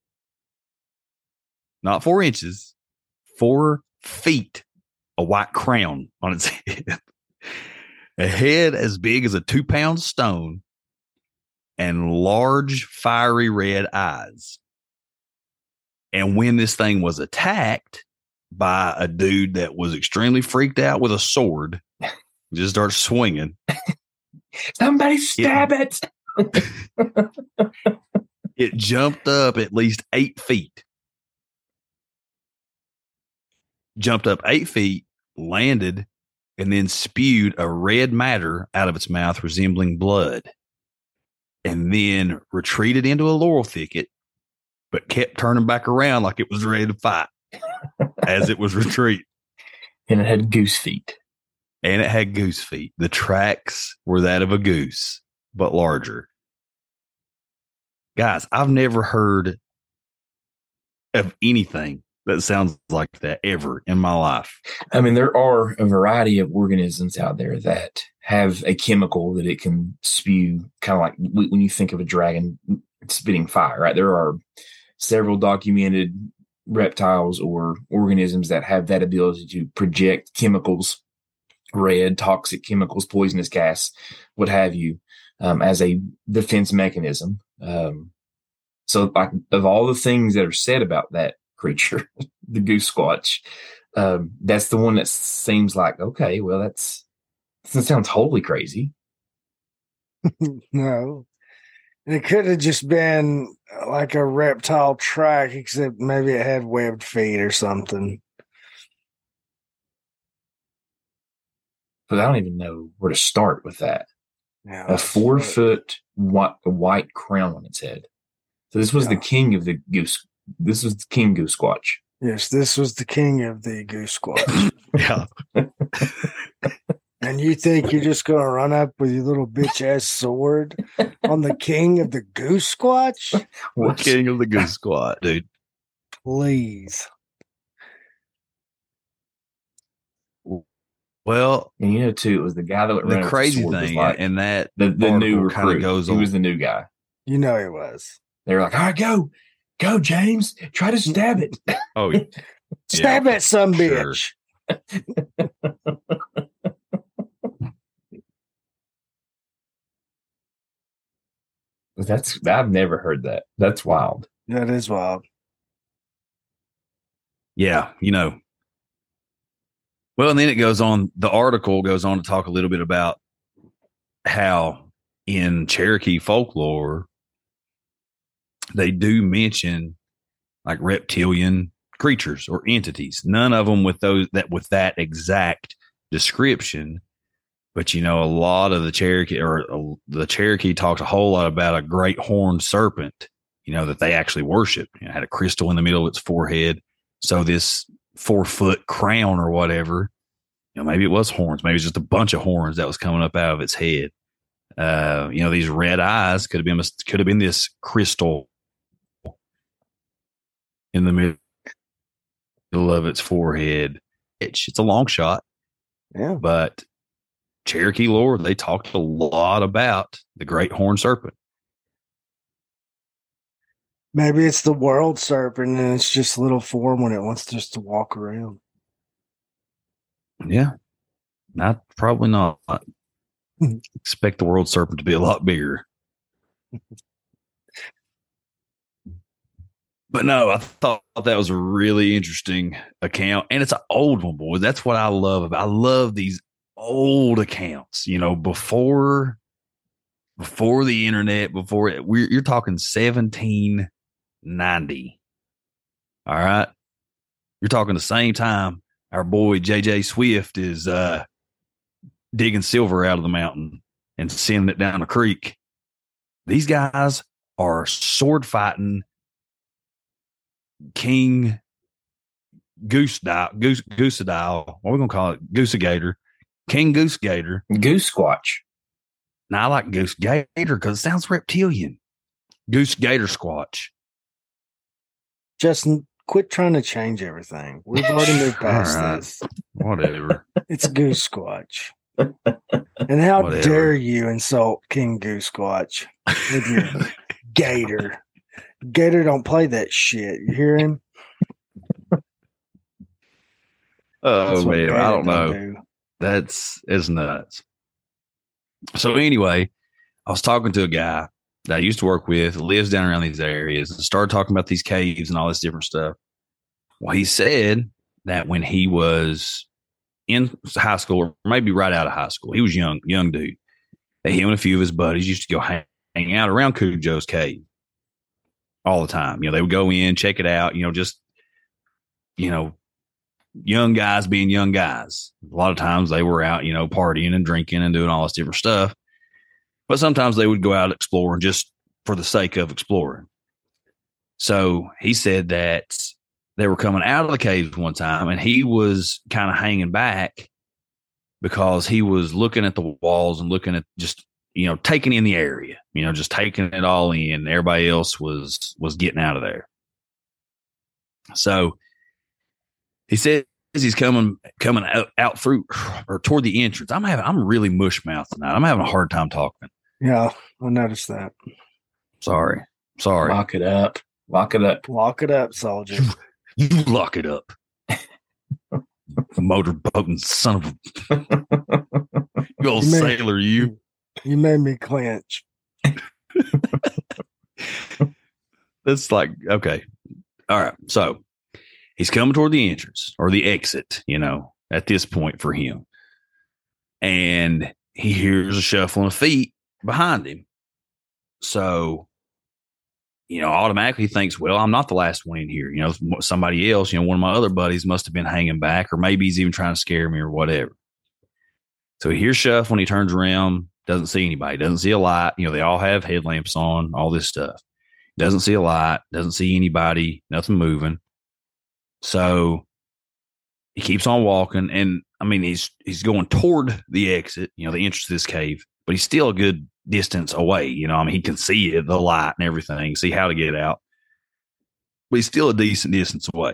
Not 4 inches, 4 feet, a white crown on its head. A head as big as a 2-pound stone and large fiery red eyes. And when this thing was attacked by a dude that was extremely freaked out with a sword, just starts swinging. Somebody stab it. It jumped up at least 8 feet. Jumped up 8 feet, landed, and then spewed a red matter out of its mouth resembling blood. And then retreated into a laurel thicket, but kept turning back around like it was ready to fight as it was retreating. And it had goose feet. And it had goose feet. The tracks were that of a goose, but larger. Guys, I've never heard of anything that sounds like that ever in my life. I mean, there are a variety of organisms out there that have a chemical that it can spew, kind of like when you think of a dragon spitting fire, right? There are several documented reptiles or organisms that have that ability to project chemicals, red, toxic chemicals, poisonous gas, what have you, as a defense mechanism. So like, of all the things that are said about that creature, the goose squatch, that's the one that seems like, okay, well, that sounds wholly crazy. No. And it could have just been like a reptile track, except maybe it had webbed feet or something. But I don't even know where to start with that. Yeah, A 4-foot white crown on its head. So this was the king of the goose. This was the King Goose Squatch. Yes, this was the king of the goose squatch. Yeah. And you think you're just going to run up with your little bitch ass sword on the king of the goose squatch? The king of the goose squat, dude. Please. Well, And you know, too, it was the guy that would run the up crazy with the sword was thing, like and that the new kind of recruit. goes He on. was the new guy. You know he was. They were like, all right, go, James. Try to stab it. Oh, yeah. Stab that some sure. bitch. I've never heard that. That's wild. That is wild. Yeah, you know. Well, and then it goes on. The article goes on to talk a little bit about how in Cherokee folklore they do mention like reptilian creatures or entities. None of them with that exact description. But you know, a lot of the Cherokee talks a whole lot about a great horned serpent, you know, that they actually worship. You know, had a crystal in the middle of its forehead. So this 4-foot crown or whatever, you know, maybe it was horns, maybe it's just a bunch of horns that was coming up out of its head. You know, these red eyes could have been this crystal in the middle of its forehead. It's a long shot. Yeah. But Cherokee lore, they talked a lot about the great horned serpent. Maybe it's the world serpent and it's just a little form when it wants just to walk around. Yeah. Probably not. Expect the world serpent to be a lot bigger. But no, I thought that was a really interesting account. And it's an old one, boy. That's what I love. I love these old accounts, you know, before the internet, you're talking 1790. All right. You're talking the same time our boy JJ Swift is digging silver out of the mountain and sending it down the creek. These guys are sword fighting King Goosedile. What are we gonna call it? Goose-a-gator. King Goose Gator. Goose Squatch. Now I like Goose Gator because it sounds reptilian. Goose Gator Squatch. Justin, quit trying to change everything. We've already moved past All right. this. Whatever. It's Goose Squatch. And how Whatever. dare you insult King Goose Squatch with your gator? Gator don't play that shit. You hear him? Oh That's what man, Gator I don't gonna know. do. It's nuts. So anyway, I was talking to a guy that I used to work with lives down around these areas and started talking about these caves and all this different stuff. Well, he said that when he was in high school, or maybe right out of high school, he was young dude, that him and a few of his buddies used to go hang out around Cujo's cave all the time. They would go in, check it out, just, young guys being young guys. A lot of times they were out, partying and drinking and doing all this different stuff. But sometimes they would go out exploring just for the sake of exploring. So he said that they were coming out of the caves one time and he was kind of hanging back because he was looking at the walls and looking at just, taking in the area, just taking it all in. Everybody else was getting out of there. So he says he's coming out through or toward the entrance. I'm really mush mouth tonight. I'm having a hard time talking. Yeah, I noticed that. Sorry. Lock it up. Lock it up, soldier. You lock it up. Motorboating son of a you old sailor, you. You made me clench. That's like, okay. All right. So he's coming toward the entrance or the exit, at this point for him. And he hears a shuffling of feet behind him. So, automatically thinks, well, I'm not the last one in here. Somebody else, one of my other buddies must have been hanging back, or maybe he's even trying to scare me or whatever. So he hears shuffling. He turns around, doesn't see anybody, doesn't see a light. They all have headlamps on, all this stuff. Doesn't see a light, doesn't see anybody, nothing moving. So he keeps on walking. And he's going toward the exit, the entrance to this cave, but he's still a good distance away. He can see it, the light and everything, see how to get out, but he's still a decent distance away.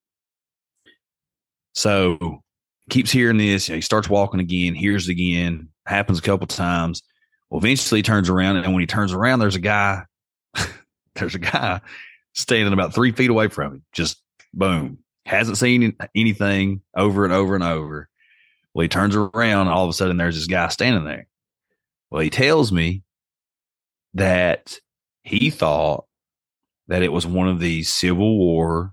So keeps hearing this. He starts walking again, hears it again, happens a couple times. Well, eventually he turns around, and when he turns around, there's a guy standing about 3 feet away from him. Just boom. Hasn't seen anything over and over and over. Well, he turns around, and all of a sudden there's this guy standing there. Well, he tells me that he thought that it was one of these Civil War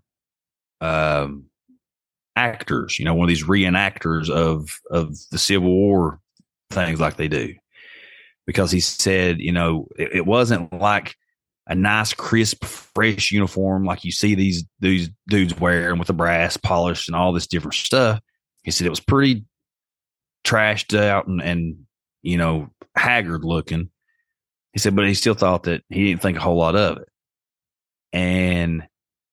actors, one of these reenactors of the Civil War things like they do. Because he said, it wasn't like a nice, crisp, fresh uniform like you see these dudes wearing with the brass polished and all this different stuff. He said it was pretty trashed out and haggard looking. He said, but he still thought that he didn't think a whole lot of it. And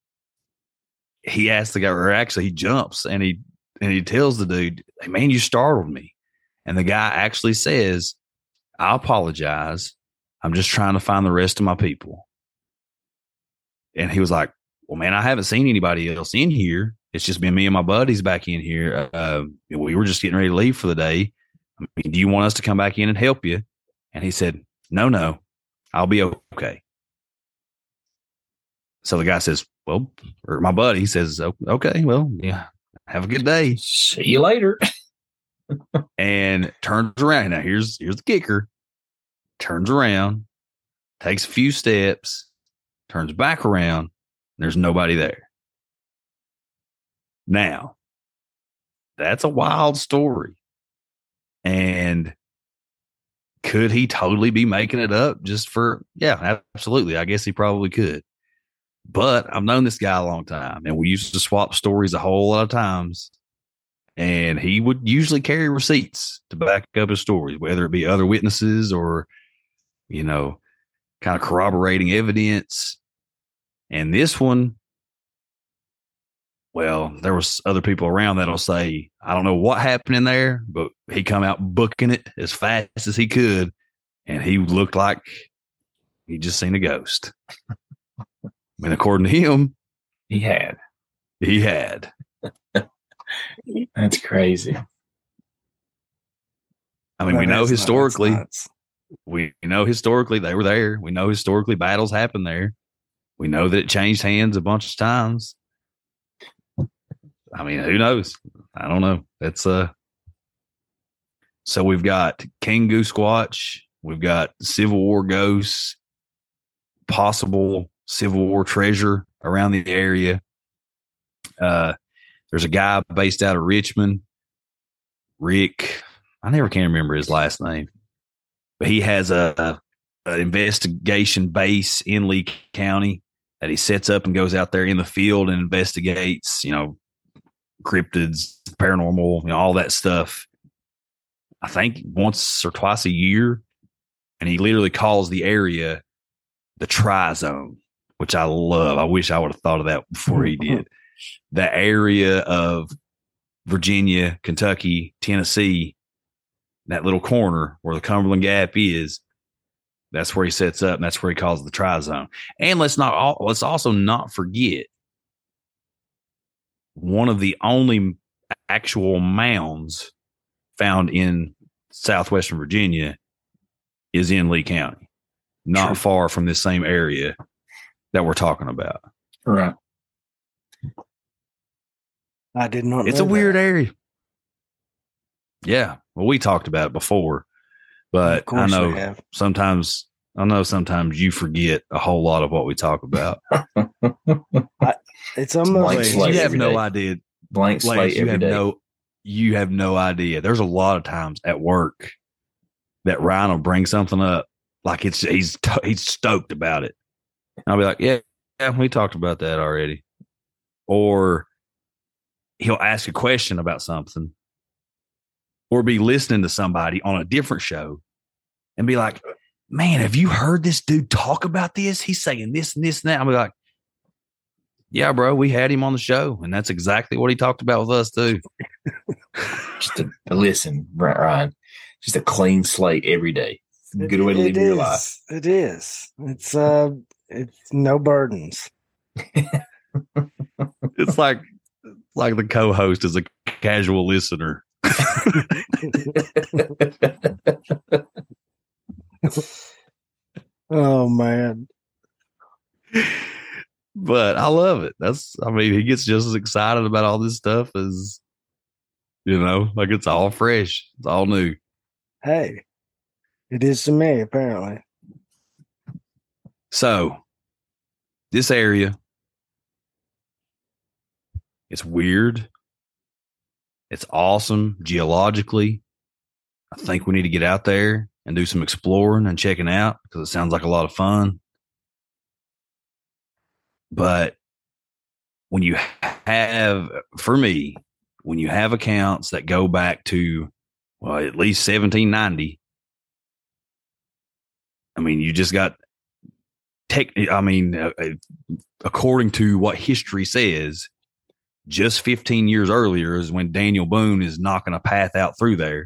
he asked the guy, or actually he jumps and he tells the dude, hey, man, you startled me. And the guy actually says, I apologize. I'm just trying to find the rest of my people. And he was like, well, man, I haven't seen anybody else in here. It's just been me and my buddies back in here. We were just getting ready to leave for the day. Do you want us to come back in and help you? And he said, no, I'll be okay. So the guy says, well, or my buddy says, okay, well, yeah, have a good day. See you later. And turns around. Now here's the kicker. Turns around, takes a few steps, turns back around. There's nobody there. Now, that's a wild story. And could he totally be making it up just for, yeah, absolutely. I guess he probably could. But I've known this guy a long time, and we used to swap stories a whole lot of times. And he would usually carry receipts to back up his stories, whether it be other witnesses or, kind of corroborating evidence. And this one, well, there was other people around that'll say, I don't know what happened in there, but he come out booking it as fast as he could. And he looked like he just seen a ghost. And according to him, he had. That's crazy. I mean, we know historically they were there. We know historically battles happened there. We know that it changed hands a bunch of times. I mean, who knows? I don't know. That's so we've got King Goose Squatch, we've got Civil War ghosts, possible Civil War treasure around the area. There's a guy based out of Richmond, Rick. I never can remember his last name, but he has an investigation base in Lee County that he sets up and goes out there in the field and investigates, cryptids, paranormal, all that stuff. I think once or twice a year. And he literally calls the area the Tri-Zone, which I love. I wish I would have thought of that before he did. The area of Virginia, Kentucky, Tennessee, that little corner where the Cumberland Gap is, that's where he sets up, and that's where he calls the Tri-Zone. And let's also not forget one of the only actual mounds found in southwestern Virginia is in Lee County, not far from this same area that we're talking about. Right. I did not know It's a weird that. area. Yeah. Well, we talked about it before, but Of course we have. sometimes you forget a whole lot of what we talk about. It's blank almost slate You have every no day. idea. Blank slate every day. You have no idea. There's a lot of times at work that Ryan will bring something up like he's stoked about it. And I'll be like, yeah, we talked about that already. Or he'll ask a question about something, or be listening to somebody on a different show and be like, man, have you heard this dude talk about this? He's saying this and this and that. I'll be like, yeah, bro, we had him on the show, and that's exactly what he talked about with us too. Listen, Ryan, just a clean slate every day. Good way to live your life. It is. It's no burdens. It's like the co-host is a casual listener. Oh man. But I love it. He gets just as excited about all this stuff as, like it's all fresh. It's all new. Hey, it is to me, apparently. So this area, it's weird. It's awesome geologically. I think we need to get out there and do some exploring and checking out because it sounds like a lot of fun. But when you have accounts that go back to, at least 1790, you just got according to what history says, just 15 years earlier is when Daniel Boone is knocking a path out through there.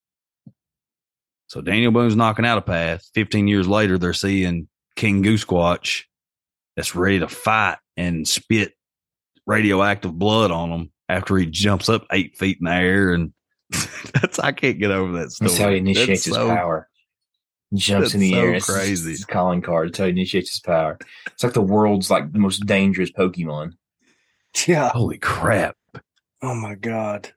So Daniel Boone's knocking out a path. 15 years later, they're seeing King Goosquatch that's ready to fight and spit radioactive blood on them after he jumps up 8 feet in the air. And I can't get over that story. That's how he initiates his power. He jumps in the air. It's crazy. It's his calling card. That's how he initiates his power. It's like the world's most dangerous Pokemon. Yeah. Holy crap. Oh my God.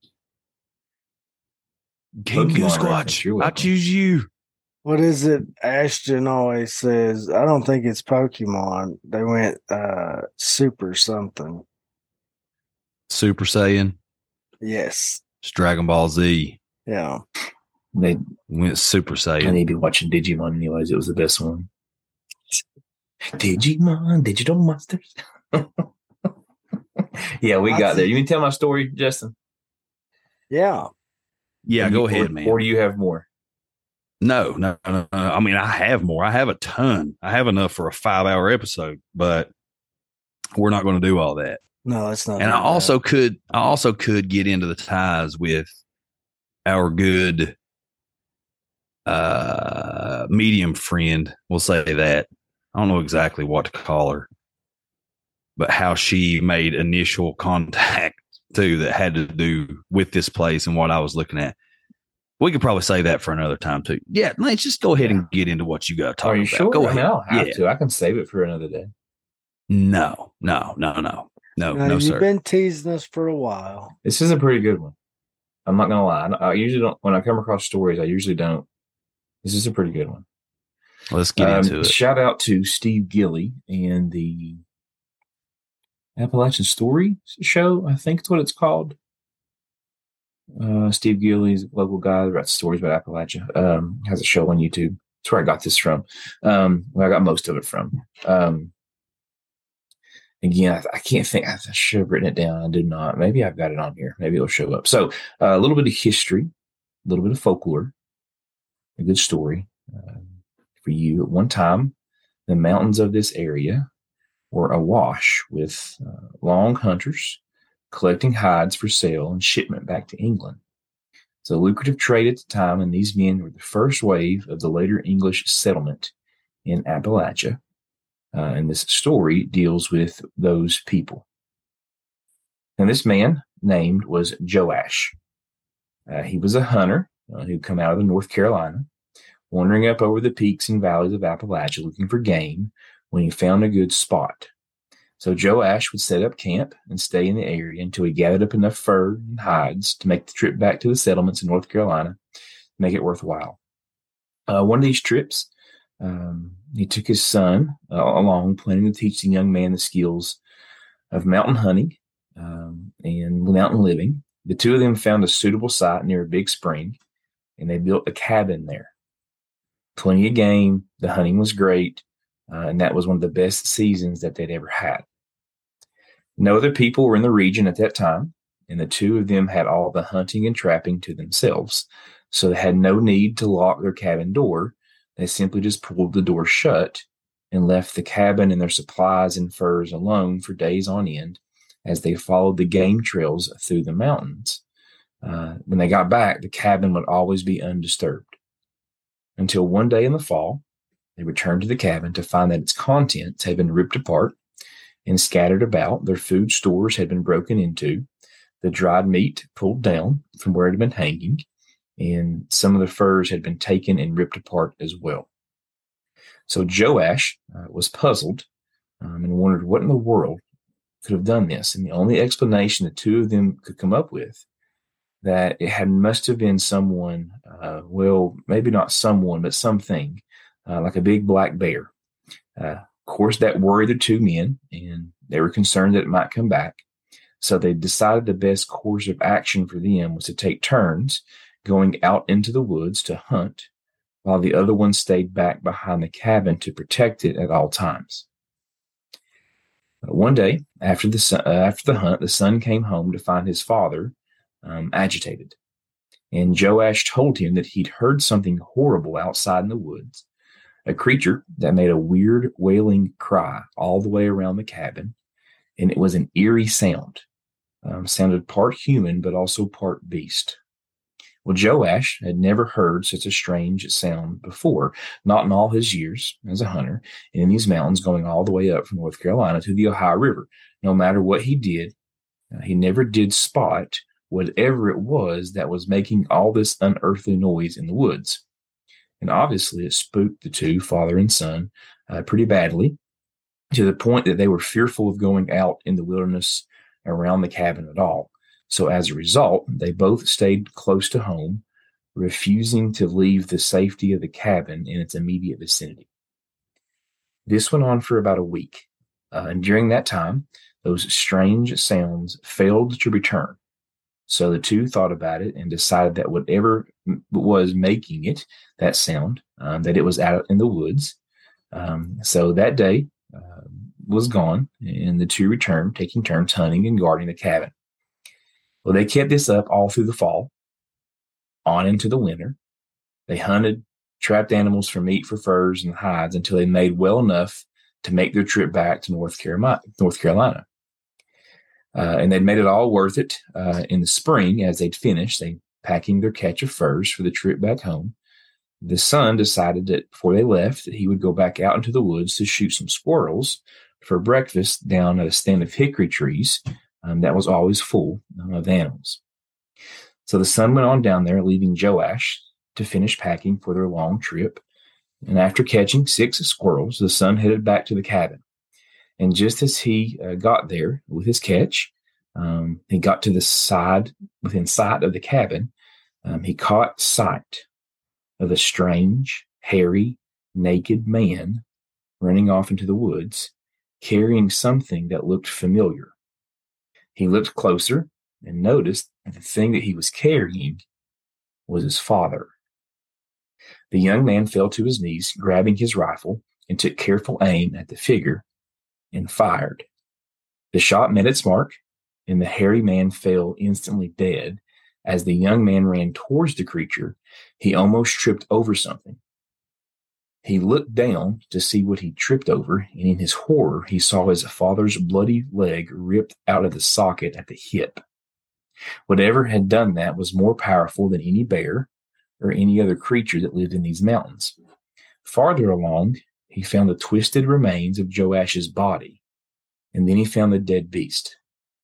King Pokemon reference, Goosquatch, you're I welcome. choose you. What is it? Ashton always says, I don't think it's Pokemon. They went super something. Super Saiyan. Yes. It's Dragon Ball Z. Yeah. They Went Super I Saiyan. need to be watching Digimon anyways. It was the best one. Digimon, digital monsters. Yeah, we got there. You can tell my story, Justin? Yeah. Yeah, go ahead, man. Or do you have more? No. I have more. I have a ton. I have enough for a 5-hour episode, but we're not going to do all that. No, it's not. And that I also could get into the ties with our good medium friend. We'll say that. I don't know exactly what to call her, but how she made initial contact too that had to do with this place and what I was looking at. We could probably say that for another time too. Yeah, let's just go ahead and get into what you got to talk about. Are you sure? Go I ahead. mean, I don't have to. I can save it for another day. No, You've sir. been teasing us for a while. This is a pretty good one. I'm not going to lie. I usually don't, when I come across stories, I usually don't. This is a pretty good one. Let's get into it. Shout out to Steve Gilly and the Appalachian Story Show, I think is what it's called. Steve Gilly's a local guy that writes stories about Appalachia. Has a show on YouTube. That's where I got this from. I got most of it from. Again, I can't think. I should have written it down. I did not. Maybe I've got it on here. Maybe it'll show up. So a little bit of history, a little bit of folklore, a good story for you. At one time, the mountains of this area were awash with long hunters collecting hides for sale and shipment back to England. It's a lucrative trade at the time, and these men were the first wave of the later English settlement in Appalachia. And this story deals with those people. And this man named was Joash. He was a hunter who'd come out of North Carolina, wandering up over the peaks and valleys of Appalachia looking for game when he found a good spot. So Joash would set up camp and stay in the area until he gathered up enough fur and hides to make the trip back to the settlements in North Carolina, make it worthwhile. One of these trips, he took his son along, planning to teach the young man the skills of mountain hunting and mountain living. The two of them found a suitable site near a big spring, and they built a cabin there. Plenty of game. The hunting was great, and that was one of the best seasons that they'd ever had. No other people were in the region at that time, and the two of them had all the hunting and trapping to themselves, so they had no need to lock their cabin door. They simply just pulled the door shut and left the cabin and their supplies and furs alone for days on end as they followed the game trails through the mountains. When they got back, the cabin would always be undisturbed. Until one day in the fall, they returned to the cabin to find that its contents had been ripped apart and scattered about. Their food stores had been broken into, the dried meat pulled down from where it had been hanging, and some of the furs had been taken and ripped apart as well. So Joash was puzzled and wondered what in the world could have done this. And the only explanation the two of them could come up with, that it must have been someone, maybe not someone, but something, like a big black bear. Of course, that worried the two men, and they were concerned that it might come back. So they decided the best course of action for them was to take turns going out into the woods to hunt, while the other one stayed back behind the cabin to protect it at all times. One day, after the hunt, the son came home to find his father agitated. And Joash told him that he'd heard something horrible outside in the woods, a creature that made a weird wailing cry all the way around the cabin, and it was an eerie sound. Sounded part human, but also part beast. Well, Joash had never heard such a strange sound before, not in all his years as a hunter in these mountains going all the way up from North Carolina to the Ohio River. No matter what he did, he never did spot whatever it was that was making all this unearthly noise in the woods. And obviously it spooked the two, father and son, pretty badly, to the point that they were fearful of going out in the wilderness around the cabin at all. So as a result, they both stayed close to home, refusing to leave the safety of the cabin in its immediate vicinity. This went on for about a week, and during that time, those strange sounds failed to return. So the two thought about it and decided that whatever was making it, that sound, that it was out in the woods. So that day was gone, and the two returned, taking turns hunting and guarding the cabin. Well, they kept this up all through the fall, on into the winter. They hunted, trapped animals for meat, for furs, and hides until they made well enough to make their trip back to North Carolina. And they'd made it all worth it in the spring as they'd finished. They packing their catch of furs for the trip back home. The son decided that before they left, that he would go back out into the woods to shoot some squirrels for breakfast down at a stand of hickory trees that was always full of animals. So the son went on down there, leaving Joash to finish packing for their long trip. And after catching 6 squirrels, the son headed back to the cabin. And just as he got there with his catch, he got to the side, within sight of the cabin, he caught sight of a strange, hairy, naked man running off into the woods, carrying something that looked familiar. He looked closer and noticed that the thing that he was carrying was his father. The young man fell to his knees, grabbing his rifle, and took careful aim at the figure and fired. The shot met its mark, and the hairy man fell instantly dead. As the young man ran towards the creature, he almost tripped over something. He looked down to see what he tripped over, and in his horror, he saw his father's bloody leg ripped out of the socket at the hip. Whatever had done that was more powerful than any bear or any other creature that lived in these mountains. Farther along, he found the twisted remains of Joash's body, and then he found the dead beast.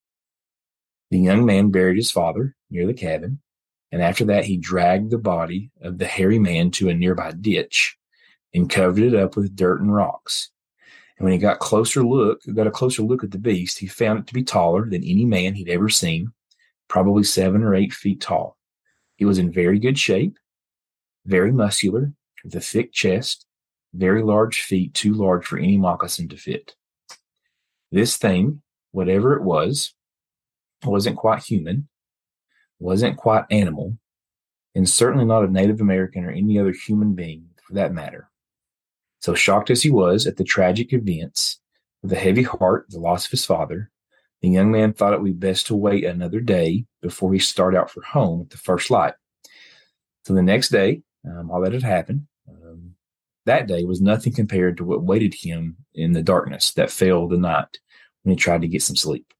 The young man buried his father near the cabin, and after that he dragged the body of the hairy man to a nearby ditch and covered it up with dirt and rocks. And when he got a closer look at the beast, he found it to be taller than any man he'd ever seen, probably 7 or 8 feet tall. It was in very good shape, very muscular, with a thick chest, very large feet, too large for any moccasin to fit. This thing, whatever it was, wasn't quite human, wasn't quite animal, and certainly not a Native American or any other human being for that matter. So shocked as he was at the tragic events, with a heavy heart, the loss of his father, the young man thought it would be best to wait another day before he started out for home at the first light. So the next day, all that had happened, that day was nothing compared to what waited him in the darkness that fell the night when he tried to get some sleep.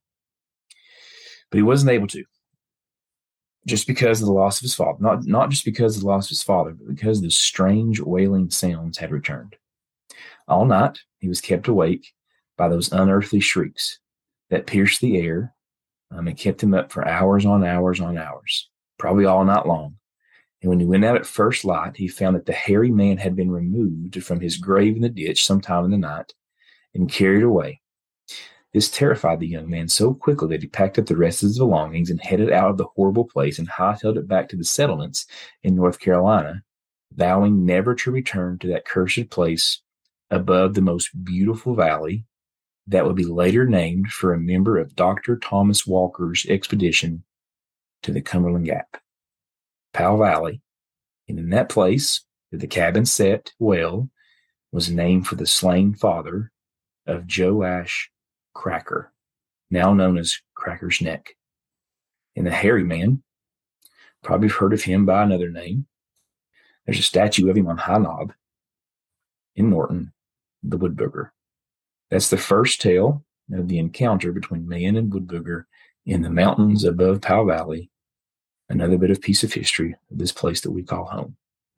But he wasn't able to, just because of the loss of his father. Not just because of the loss of his father, but because the strange wailing sounds had returned. All night, he was kept awake by those unearthly shrieks that pierced the air and kept him up for hours on hours on hours, probably all night long. And when he went out at first light, he found that the hairy man had been removed from his grave in the ditch sometime in the night and carried away. This terrified the young man so quickly that he packed up the rest of his belongings and headed out of the horrible place and hightailed it back to the settlements in North Carolina, vowing never to return to that cursed place above the most beautiful valley that would be later named for a member of Dr. Thomas Walker's expedition to the Cumberland Gap, Powell Valley. And in that place that the cabin set well was named for the slain father of Joash Cracker, now known as Cracker's Neck. And the hairy man, probably heard of him by another name. There's a statue of him on High Knob in Norton, the Woodbooger. That's the first tale of the encounter between man and Woodbooger in the mountains above Powell Valley. Another bit of piece of history of this place that we call home.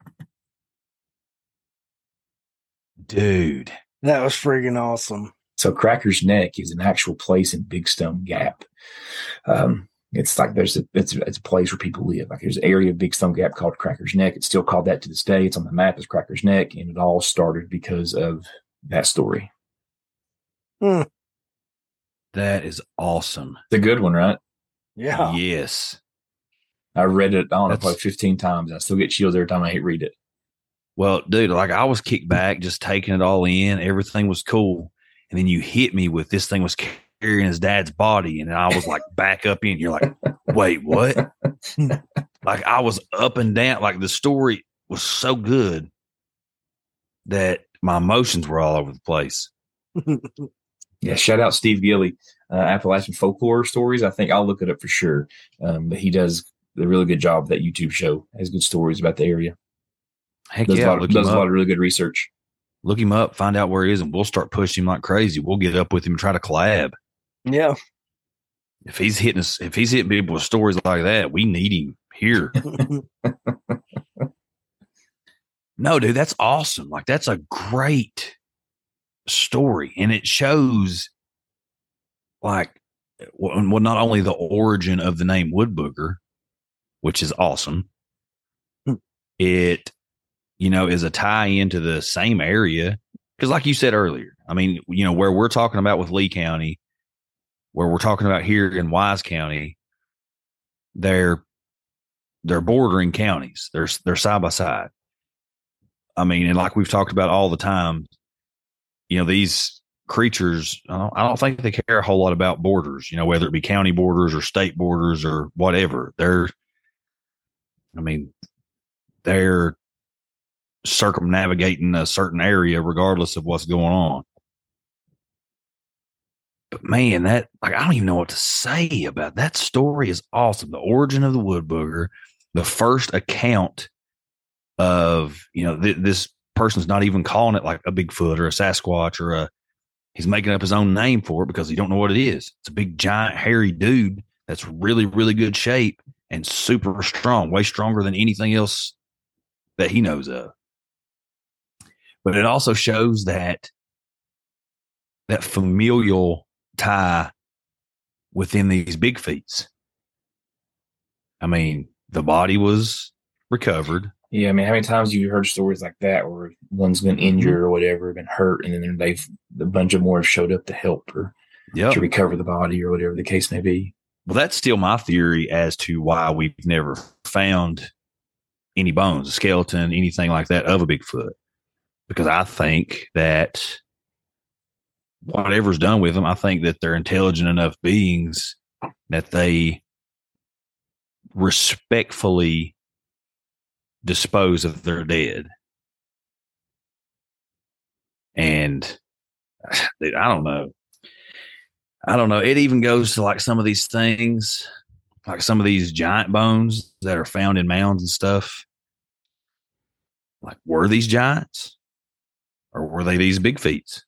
Dude, That was freaking awesome. So Cracker's Neck is an actual place in Big Stone Gap. It's like it's a place where people live. Like there's an area of Big Stone Gap called Cracker's Neck. It's still called that to this day. It's on the map as Cracker's Neck, and it all started because of that story. Hmm. that is awesome. It's a good one, right? Yeah. Yes. I read it, I don't know, That's- probably 15 times. I still get chills every time I read it. Well, dude, like I was kicked back, just taking it all in. Everything was cool. And then you hit me with this thing was carrying his dad's body. And I was like back up in. You're like, wait, what? Like I was up and down. Like the story was so good that my emotions were all over the place. Yeah, shout out Steve Gilly, Appalachian Folklore Stories. I think I'll look it up for sure. But he does a really good job with that YouTube show. Has good stories about the area. Heck Does, yeah. a lot of really good research. Look him up, find out where he is, and we'll start pushing him like crazy. We'll get up with him and try to collab. Yeah. If he's hitting people with stories like that, we need him here. No, dude, that's awesome. Like that's a great story. And it shows like, well, not only the origin of the name Woodbooger, which is awesome. It, is a tie into the same area. Because like you said earlier, I mean, where we're talking about with Lee County, where we're talking about here in Wise County, they're bordering counties. They're side by side. I mean, and like we've talked about all the time, these creatures, I don't think they care a whole lot about borders, whether it be county borders or state borders or whatever. They're circumnavigating a certain area regardless of what's going on. But man, I don't even know what to say about that story. Is awesome. The origin of the wood booger, the first account of, this person's not even calling it like a Bigfoot or a Sasquatch he's making up his own name for it because he don't know what it is. It's a big, giant, hairy dude that's really, really good shape and super strong, way stronger than anything else that he knows of. But it also shows that familial tie within these big feats. I mean, the body was recovered. Yeah, I mean, how many times have you heard stories like that where one's been injured or whatever, been hurt, and then a bunch of more have showed up to help or to recover the body or whatever the case may be. Well, that's still my theory as to why we've never found any bones, a skeleton, anything like that of a Bigfoot. Because I think that whatever's done with them, I think that they're intelligent enough beings that they respectfully dispose of their dead. And dude, I don't know. It even goes to like some of these things, like some of these giant bones that are found in mounds and stuff. Like, were these giants or were they these big feats?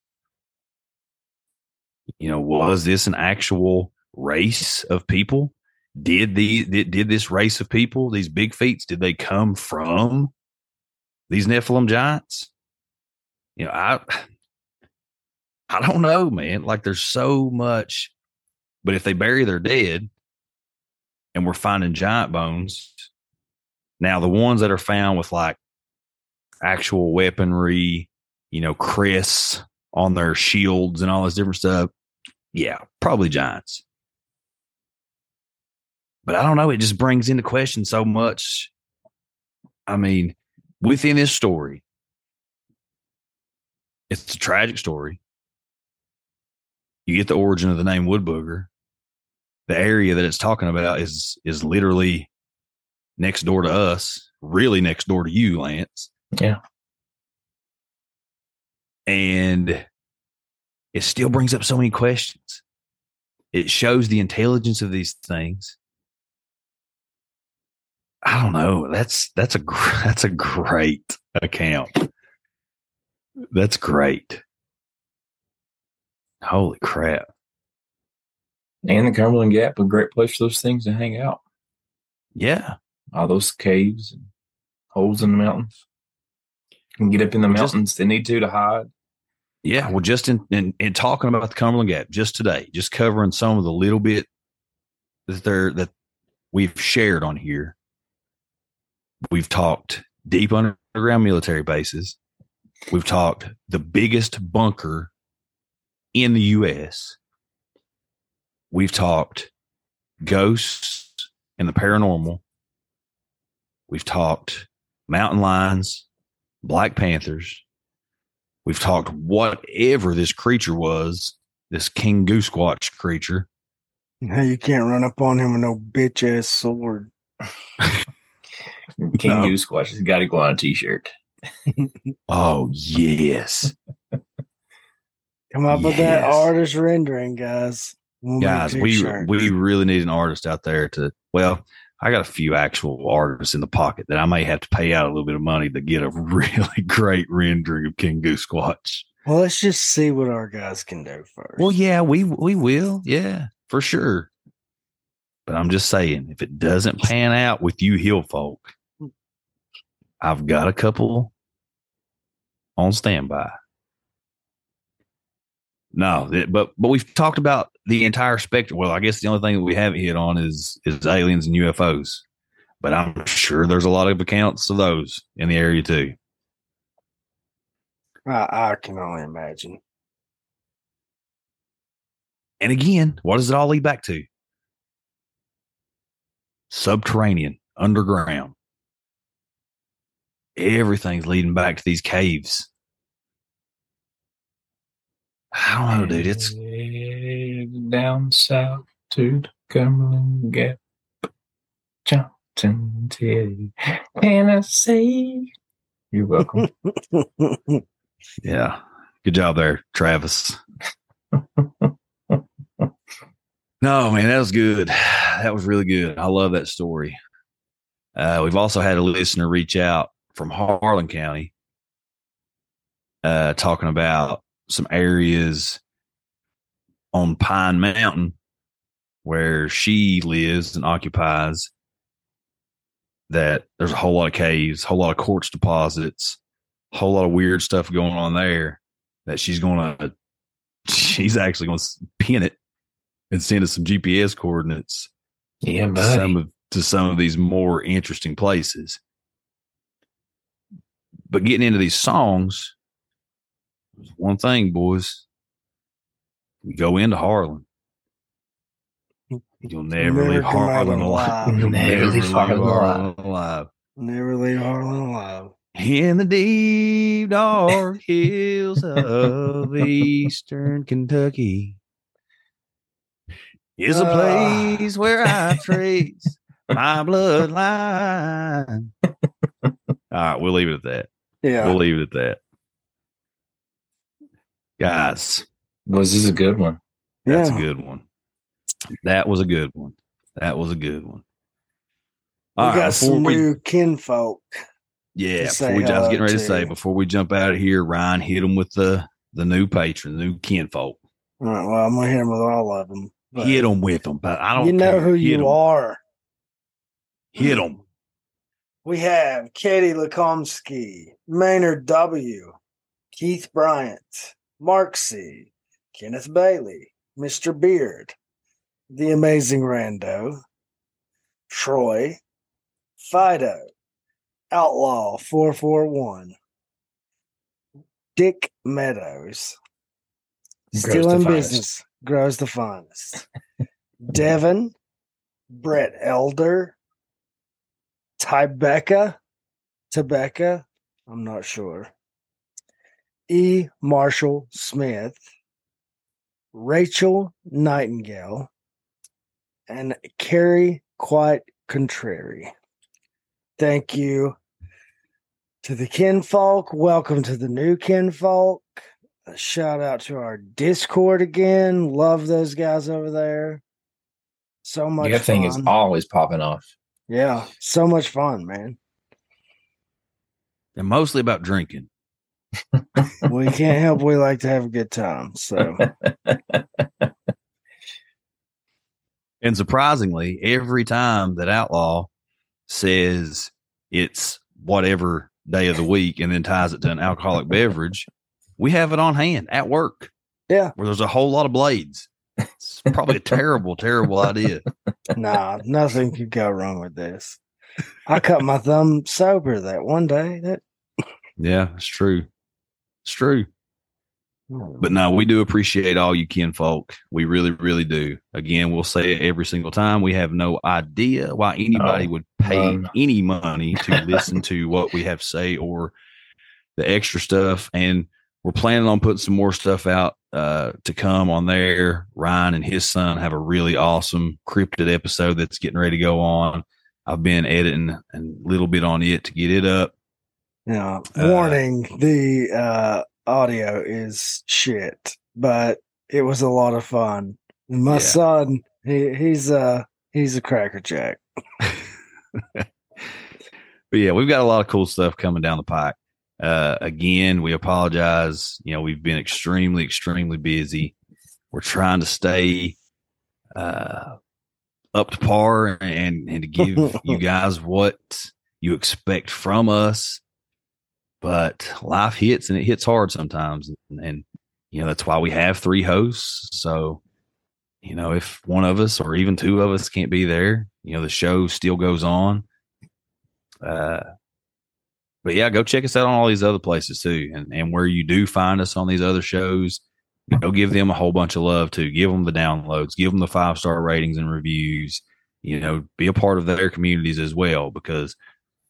Was this an actual race of people? Did this race of people, these big feats, did they come from these Nephilim giants? I don't know, man. Like, there's so much, but if they bury their dead and we're finding giant bones, now the ones that are found with like actual weaponry, crests on their shields and all this different stuff, yeah, probably giants. But I don't know. It just brings into question so much. I mean, within this story, it's a tragic story. You get the origin of the name Wood Booger. The area that it's talking about is literally next door to us, really next door to you, Lance. Yeah. And it still brings up so many questions. It shows the intelligence of these things. I don't know. That's a great account. That's great. Holy crap. And the Cumberland Gap, a great place for those things to hang out. Yeah. All those caves and holes in the mountains. You can get up in the mountains they need to hide. Yeah. Well, just in talking about the Cumberland Gap just today, just covering some of the little bit that we've shared on here. We've talked deep underground military bases. We've talked the biggest bunker in the U.S. We've talked ghosts and the paranormal. We've talked mountain lions, Black Panthers. We've talked whatever this creature was, this King Goosewatch creature. You can't run up on him with no bitch ass sword. King Goosewatch has got to go on a t-shirt. Oh, yes. Come up with that artist rendering, guys. Guys, we really need an artist out there I got a few actual artists in the pocket that I may have to pay out a little bit of money to get a really great rendering of King Goosewatch. Well, let's just see what our guys can do first. Well, yeah, we will. Yeah, for sure. But I'm just saying, if it doesn't pan out with you hill folk, I've got a couple on standby. No, but we've talked about the entire spectrum. Well, I guess the only thing that we haven't hit on is aliens and UFOs. But I'm sure there's a lot of accounts of those in the area too. I can only imagine. And again, what does it all lead back to? Subterranean, underground. everything's leading back to these caves. I don't know, dude. It's down south to the Cumberland Gap. Johnson Teddy. Tennessee. You're welcome. yeah. Good job there, Travis. No, man, that was good. That was really good. I love that story. We've also had a listener reach out from Harlan County talking about some areas on Pine Mountain where she lives and occupies, that there's a whole lot of caves, a whole lot of quartz deposits, a whole lot of weird stuff going on there, that she's actually going to pin it and send us some GPS coordinates Yeah, buddy. to some of these more interesting places. But getting into these songs, one thing, boys, we go into Harlan. You'll never leave come out Harlan alive. You'll Never leave Harlan alive. Never leave Harlan alive. In the deep, dark hills of eastern Kentucky is a place where I trace my bloodline. All right, we'll leave it at that. Yeah. We'll leave it at that. Guys, Was this a good one? that's Yeah. a good one. That was a good one. That was a good one. We All got right, some new kinfolk. yeah, to say I was hello getting ready to to. say, before we jump out of here, Ryan, hit them with the new patron, the new kinfolk. All right, well, I'm going to hit them with all of them. But Hit them with them, but I don't you know care. who Hit you 'em. are. Hit them. We have Katie Lekomsky, Maynard W., Keith Bryant, Mark C., Kenneth Bailey, Mr. Beard, The Amazing Rando, Troy, Fido, Outlaw 441, Dick Meadows, Still the in finest. Business, Grows the Finest, Devin, Brett Elder, Tybecca, I'm not sure, E. Marshall Smith, Rachel Nightingale, and Carrie Quite Contrary. Thank you to the kinfolk. Welcome to the new kinfolk. A shout out to our Discord again. Love those guys over there. So much That thing is fun. always popping off. Yeah, so much fun, man. And mostly about drinking. We can't help. We like to have a good time. So And surprisingly, every time that Outlaw says it's whatever day of the week and then ties it to an alcoholic beverage, we have it on hand at work. Yeah. Where there's a whole lot of blades. It's probably a terrible, terrible idea. nah, nothing could go wrong with this. I cut my thumb sober that one day. That Yeah, it's true. It's true. But no, we do appreciate all you kinfolk. We really, really do. Again, we'll say it every single time. We have no idea why anybody No, would pay none. any money to listen to what we have to say or the extra stuff. And we're planning on putting some more stuff out to come on there. Ryan and his son have a really awesome cryptid episode that's getting ready to go on. I've been editing a little bit on it to get it up. warning, the audio is shit, but it was a lot of fun. And my Yeah. son, he's a crackerjack. But yeah, we've got a lot of cool stuff coming down the pike. Again, we apologize. You know, we've been extremely, extremely busy. We're trying to stay up to par and to give you guys what you expect from us. But life hits and it hits hard sometimes. And you know, that's why we have 3 hosts. So, you know, if one of us or even 2 of us can't be there, you know, the show still goes on. But yeah, go check us out on all these other places too. And where you do find us on these other shows, go give them a whole bunch of love too. Give them the downloads, give them the 5-star ratings and reviews, you know, be a part of their communities as well, because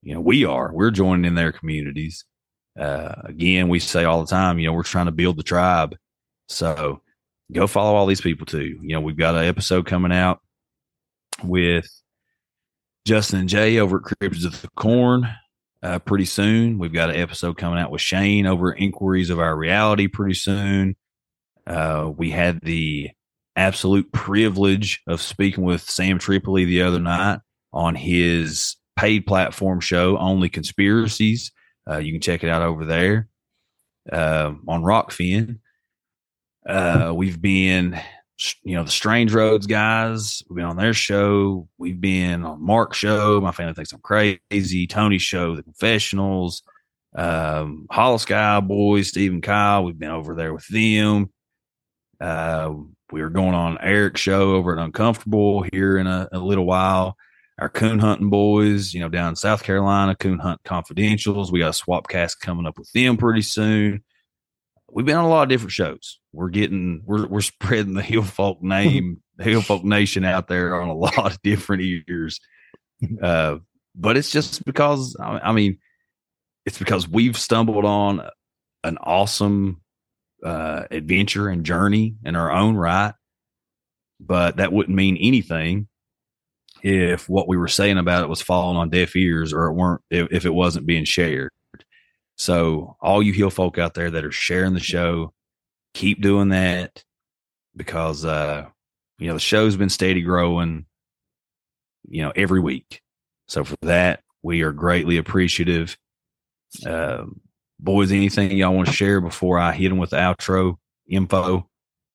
we're joining in their communities. Again, we say all the time, we're trying to build the tribe. So go follow all these people too. We've got an episode coming out with Justin and Jay over at Cryptids of the Corn pretty soon. We've got an episode coming out with Shane over at Inquiries of Our Reality pretty soon. We had the absolute privilege of speaking with Sam Tripoli the other night on his paid platform show, Only Conspiracies. You can check it out over there on Rockfin. We've been, the Strange Roads guys. We've been on their show. We've been on Mark's show. My family thinks I'm crazy. Tony's show, The Confessionals. Hollow Sky Boys, Steve and Kyle. We've been over there with them. We're going on Eric's show over at Uncomfortable here in a little while. Our coon hunting boys, down in South Carolina, Coon Hunt Confidentials. We got a Swapcast coming up with them pretty soon. We've been on a lot of different shows. We're spreading the Hill Folk name, the Hill Folk Nation out there on a lot of different ears. But it's just because, it's because we've stumbled on an awesome adventure and journey in our own right. But that wouldn't mean anything if what we were saying about it was falling on deaf ears, or if it wasn't being shared. So all you Hill folk out there that are sharing the show, keep doing that, because the show's been steady growing every week. So for that, we are greatly appreciative. Boys, anything y'all want to share before I hit them with the outro info?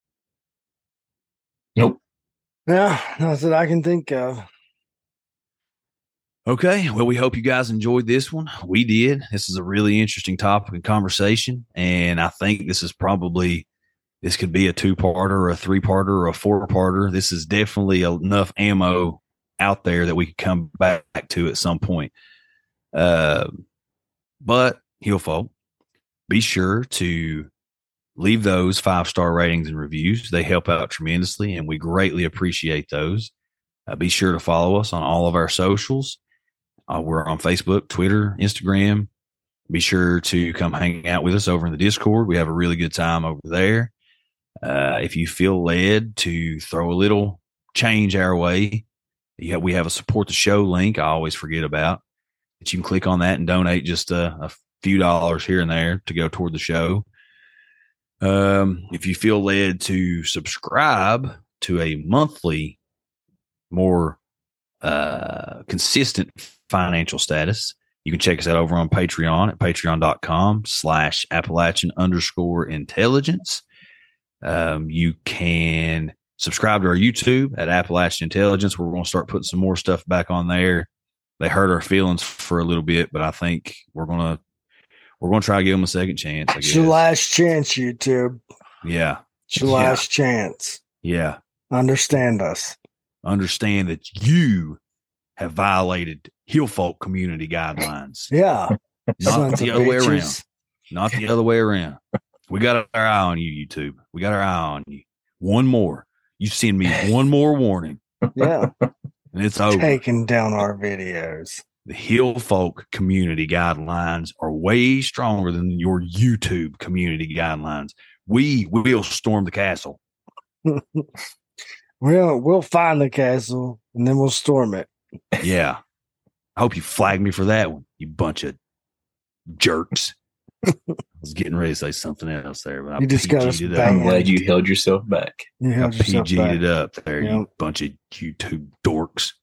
Nope. No, nothing I can think of. Okay. Well, we hope you guys enjoyed this one. We did. This is a really interesting topic and conversation. And I think this could be a 2-parter or a 3-parter or a 4-parter. This is definitely enough ammo out there that we could come back to at some point. But Hill folk, be sure to leave those 5-star ratings and reviews. They help out tremendously, and we greatly appreciate those. Be sure to follow us on all of our socials. We're on Facebook, Twitter, Instagram. Be sure to come hang out with us over in the Discord. We have a really good time over there. If you feel led to throw a little change our way, we have a support the show link I always forget about, that you can click on that and donate just a few dollars here and there to go toward the show. If you feel led to subscribe to a monthly, more consistent financial status, you can check us out over on Patreon at patreon.com/Appalachian_intelligence. You can subscribe to our YouTube at Appalachian Intelligence. We're going to start putting some more stuff back on there. They hurt our feelings for a little bit, but I think we're going to try to give them a second chance. It's your last chance, YouTube. Yeah. It's your last chance. Yeah. Understand us. Understand that you have violated Hill Folk community guidelines. Yeah. Not the other way around. Not the other way around. We got our eye on you, YouTube. We got our eye on you. One more. You send me one more warning. Yeah. And it's over. Taking down our videos. The Hill Folk community guidelines are way stronger than your YouTube community guidelines. We will storm the castle. We'll find the castle and then we'll storm it. Yeah. I hope you flag me for that one, you bunch of jerks. I was getting ready to say something else there, but you just got us it back. I'm glad you held yourself back. You held yourself PG'd back. it up there, you bunch of YouTube dorks.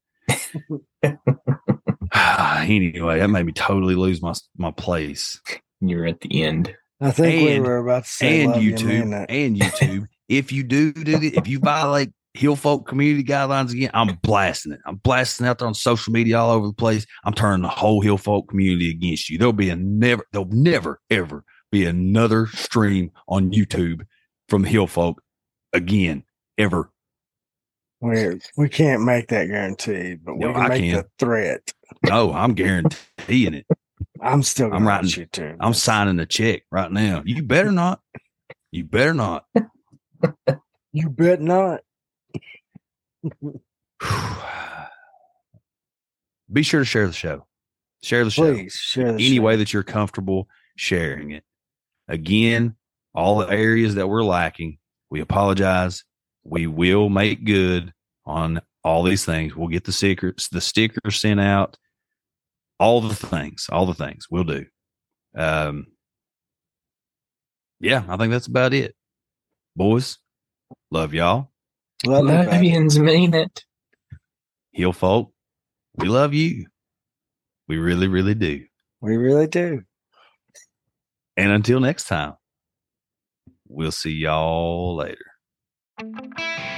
Anyway, that made me totally lose my place. You're at the end. I think we were about to say and love YouTube, if you do if you violate Hill Folk community guidelines again, I'm blasting it. I'm blasting out there on social media all over the place. I'm turning the whole Hill Folk community against you. There'll never ever be another stream on YouTube from Hill Folk again, ever. We can't make that guarantee, but we can make the threat. No, I'm guaranteeing it. I'm still going to writing you too. I'm signing a check right now. You better not. You better not. You bet not. Be sure to share the show. Share the show. Please share the Any show. way that you're comfortable sharing it. Again, any way that you're comfortable sharing it. Again, all the areas that we're lacking, we apologize. We will make good on all these things. We'll get the stickers sent out. All the things we'll do. Yeah, I think that's about it. Boys, love y'all. Love you, buddy. Lovians mean it. Hill folk, we love you. We really, really do. We really do. And until next time, we'll see y'all later.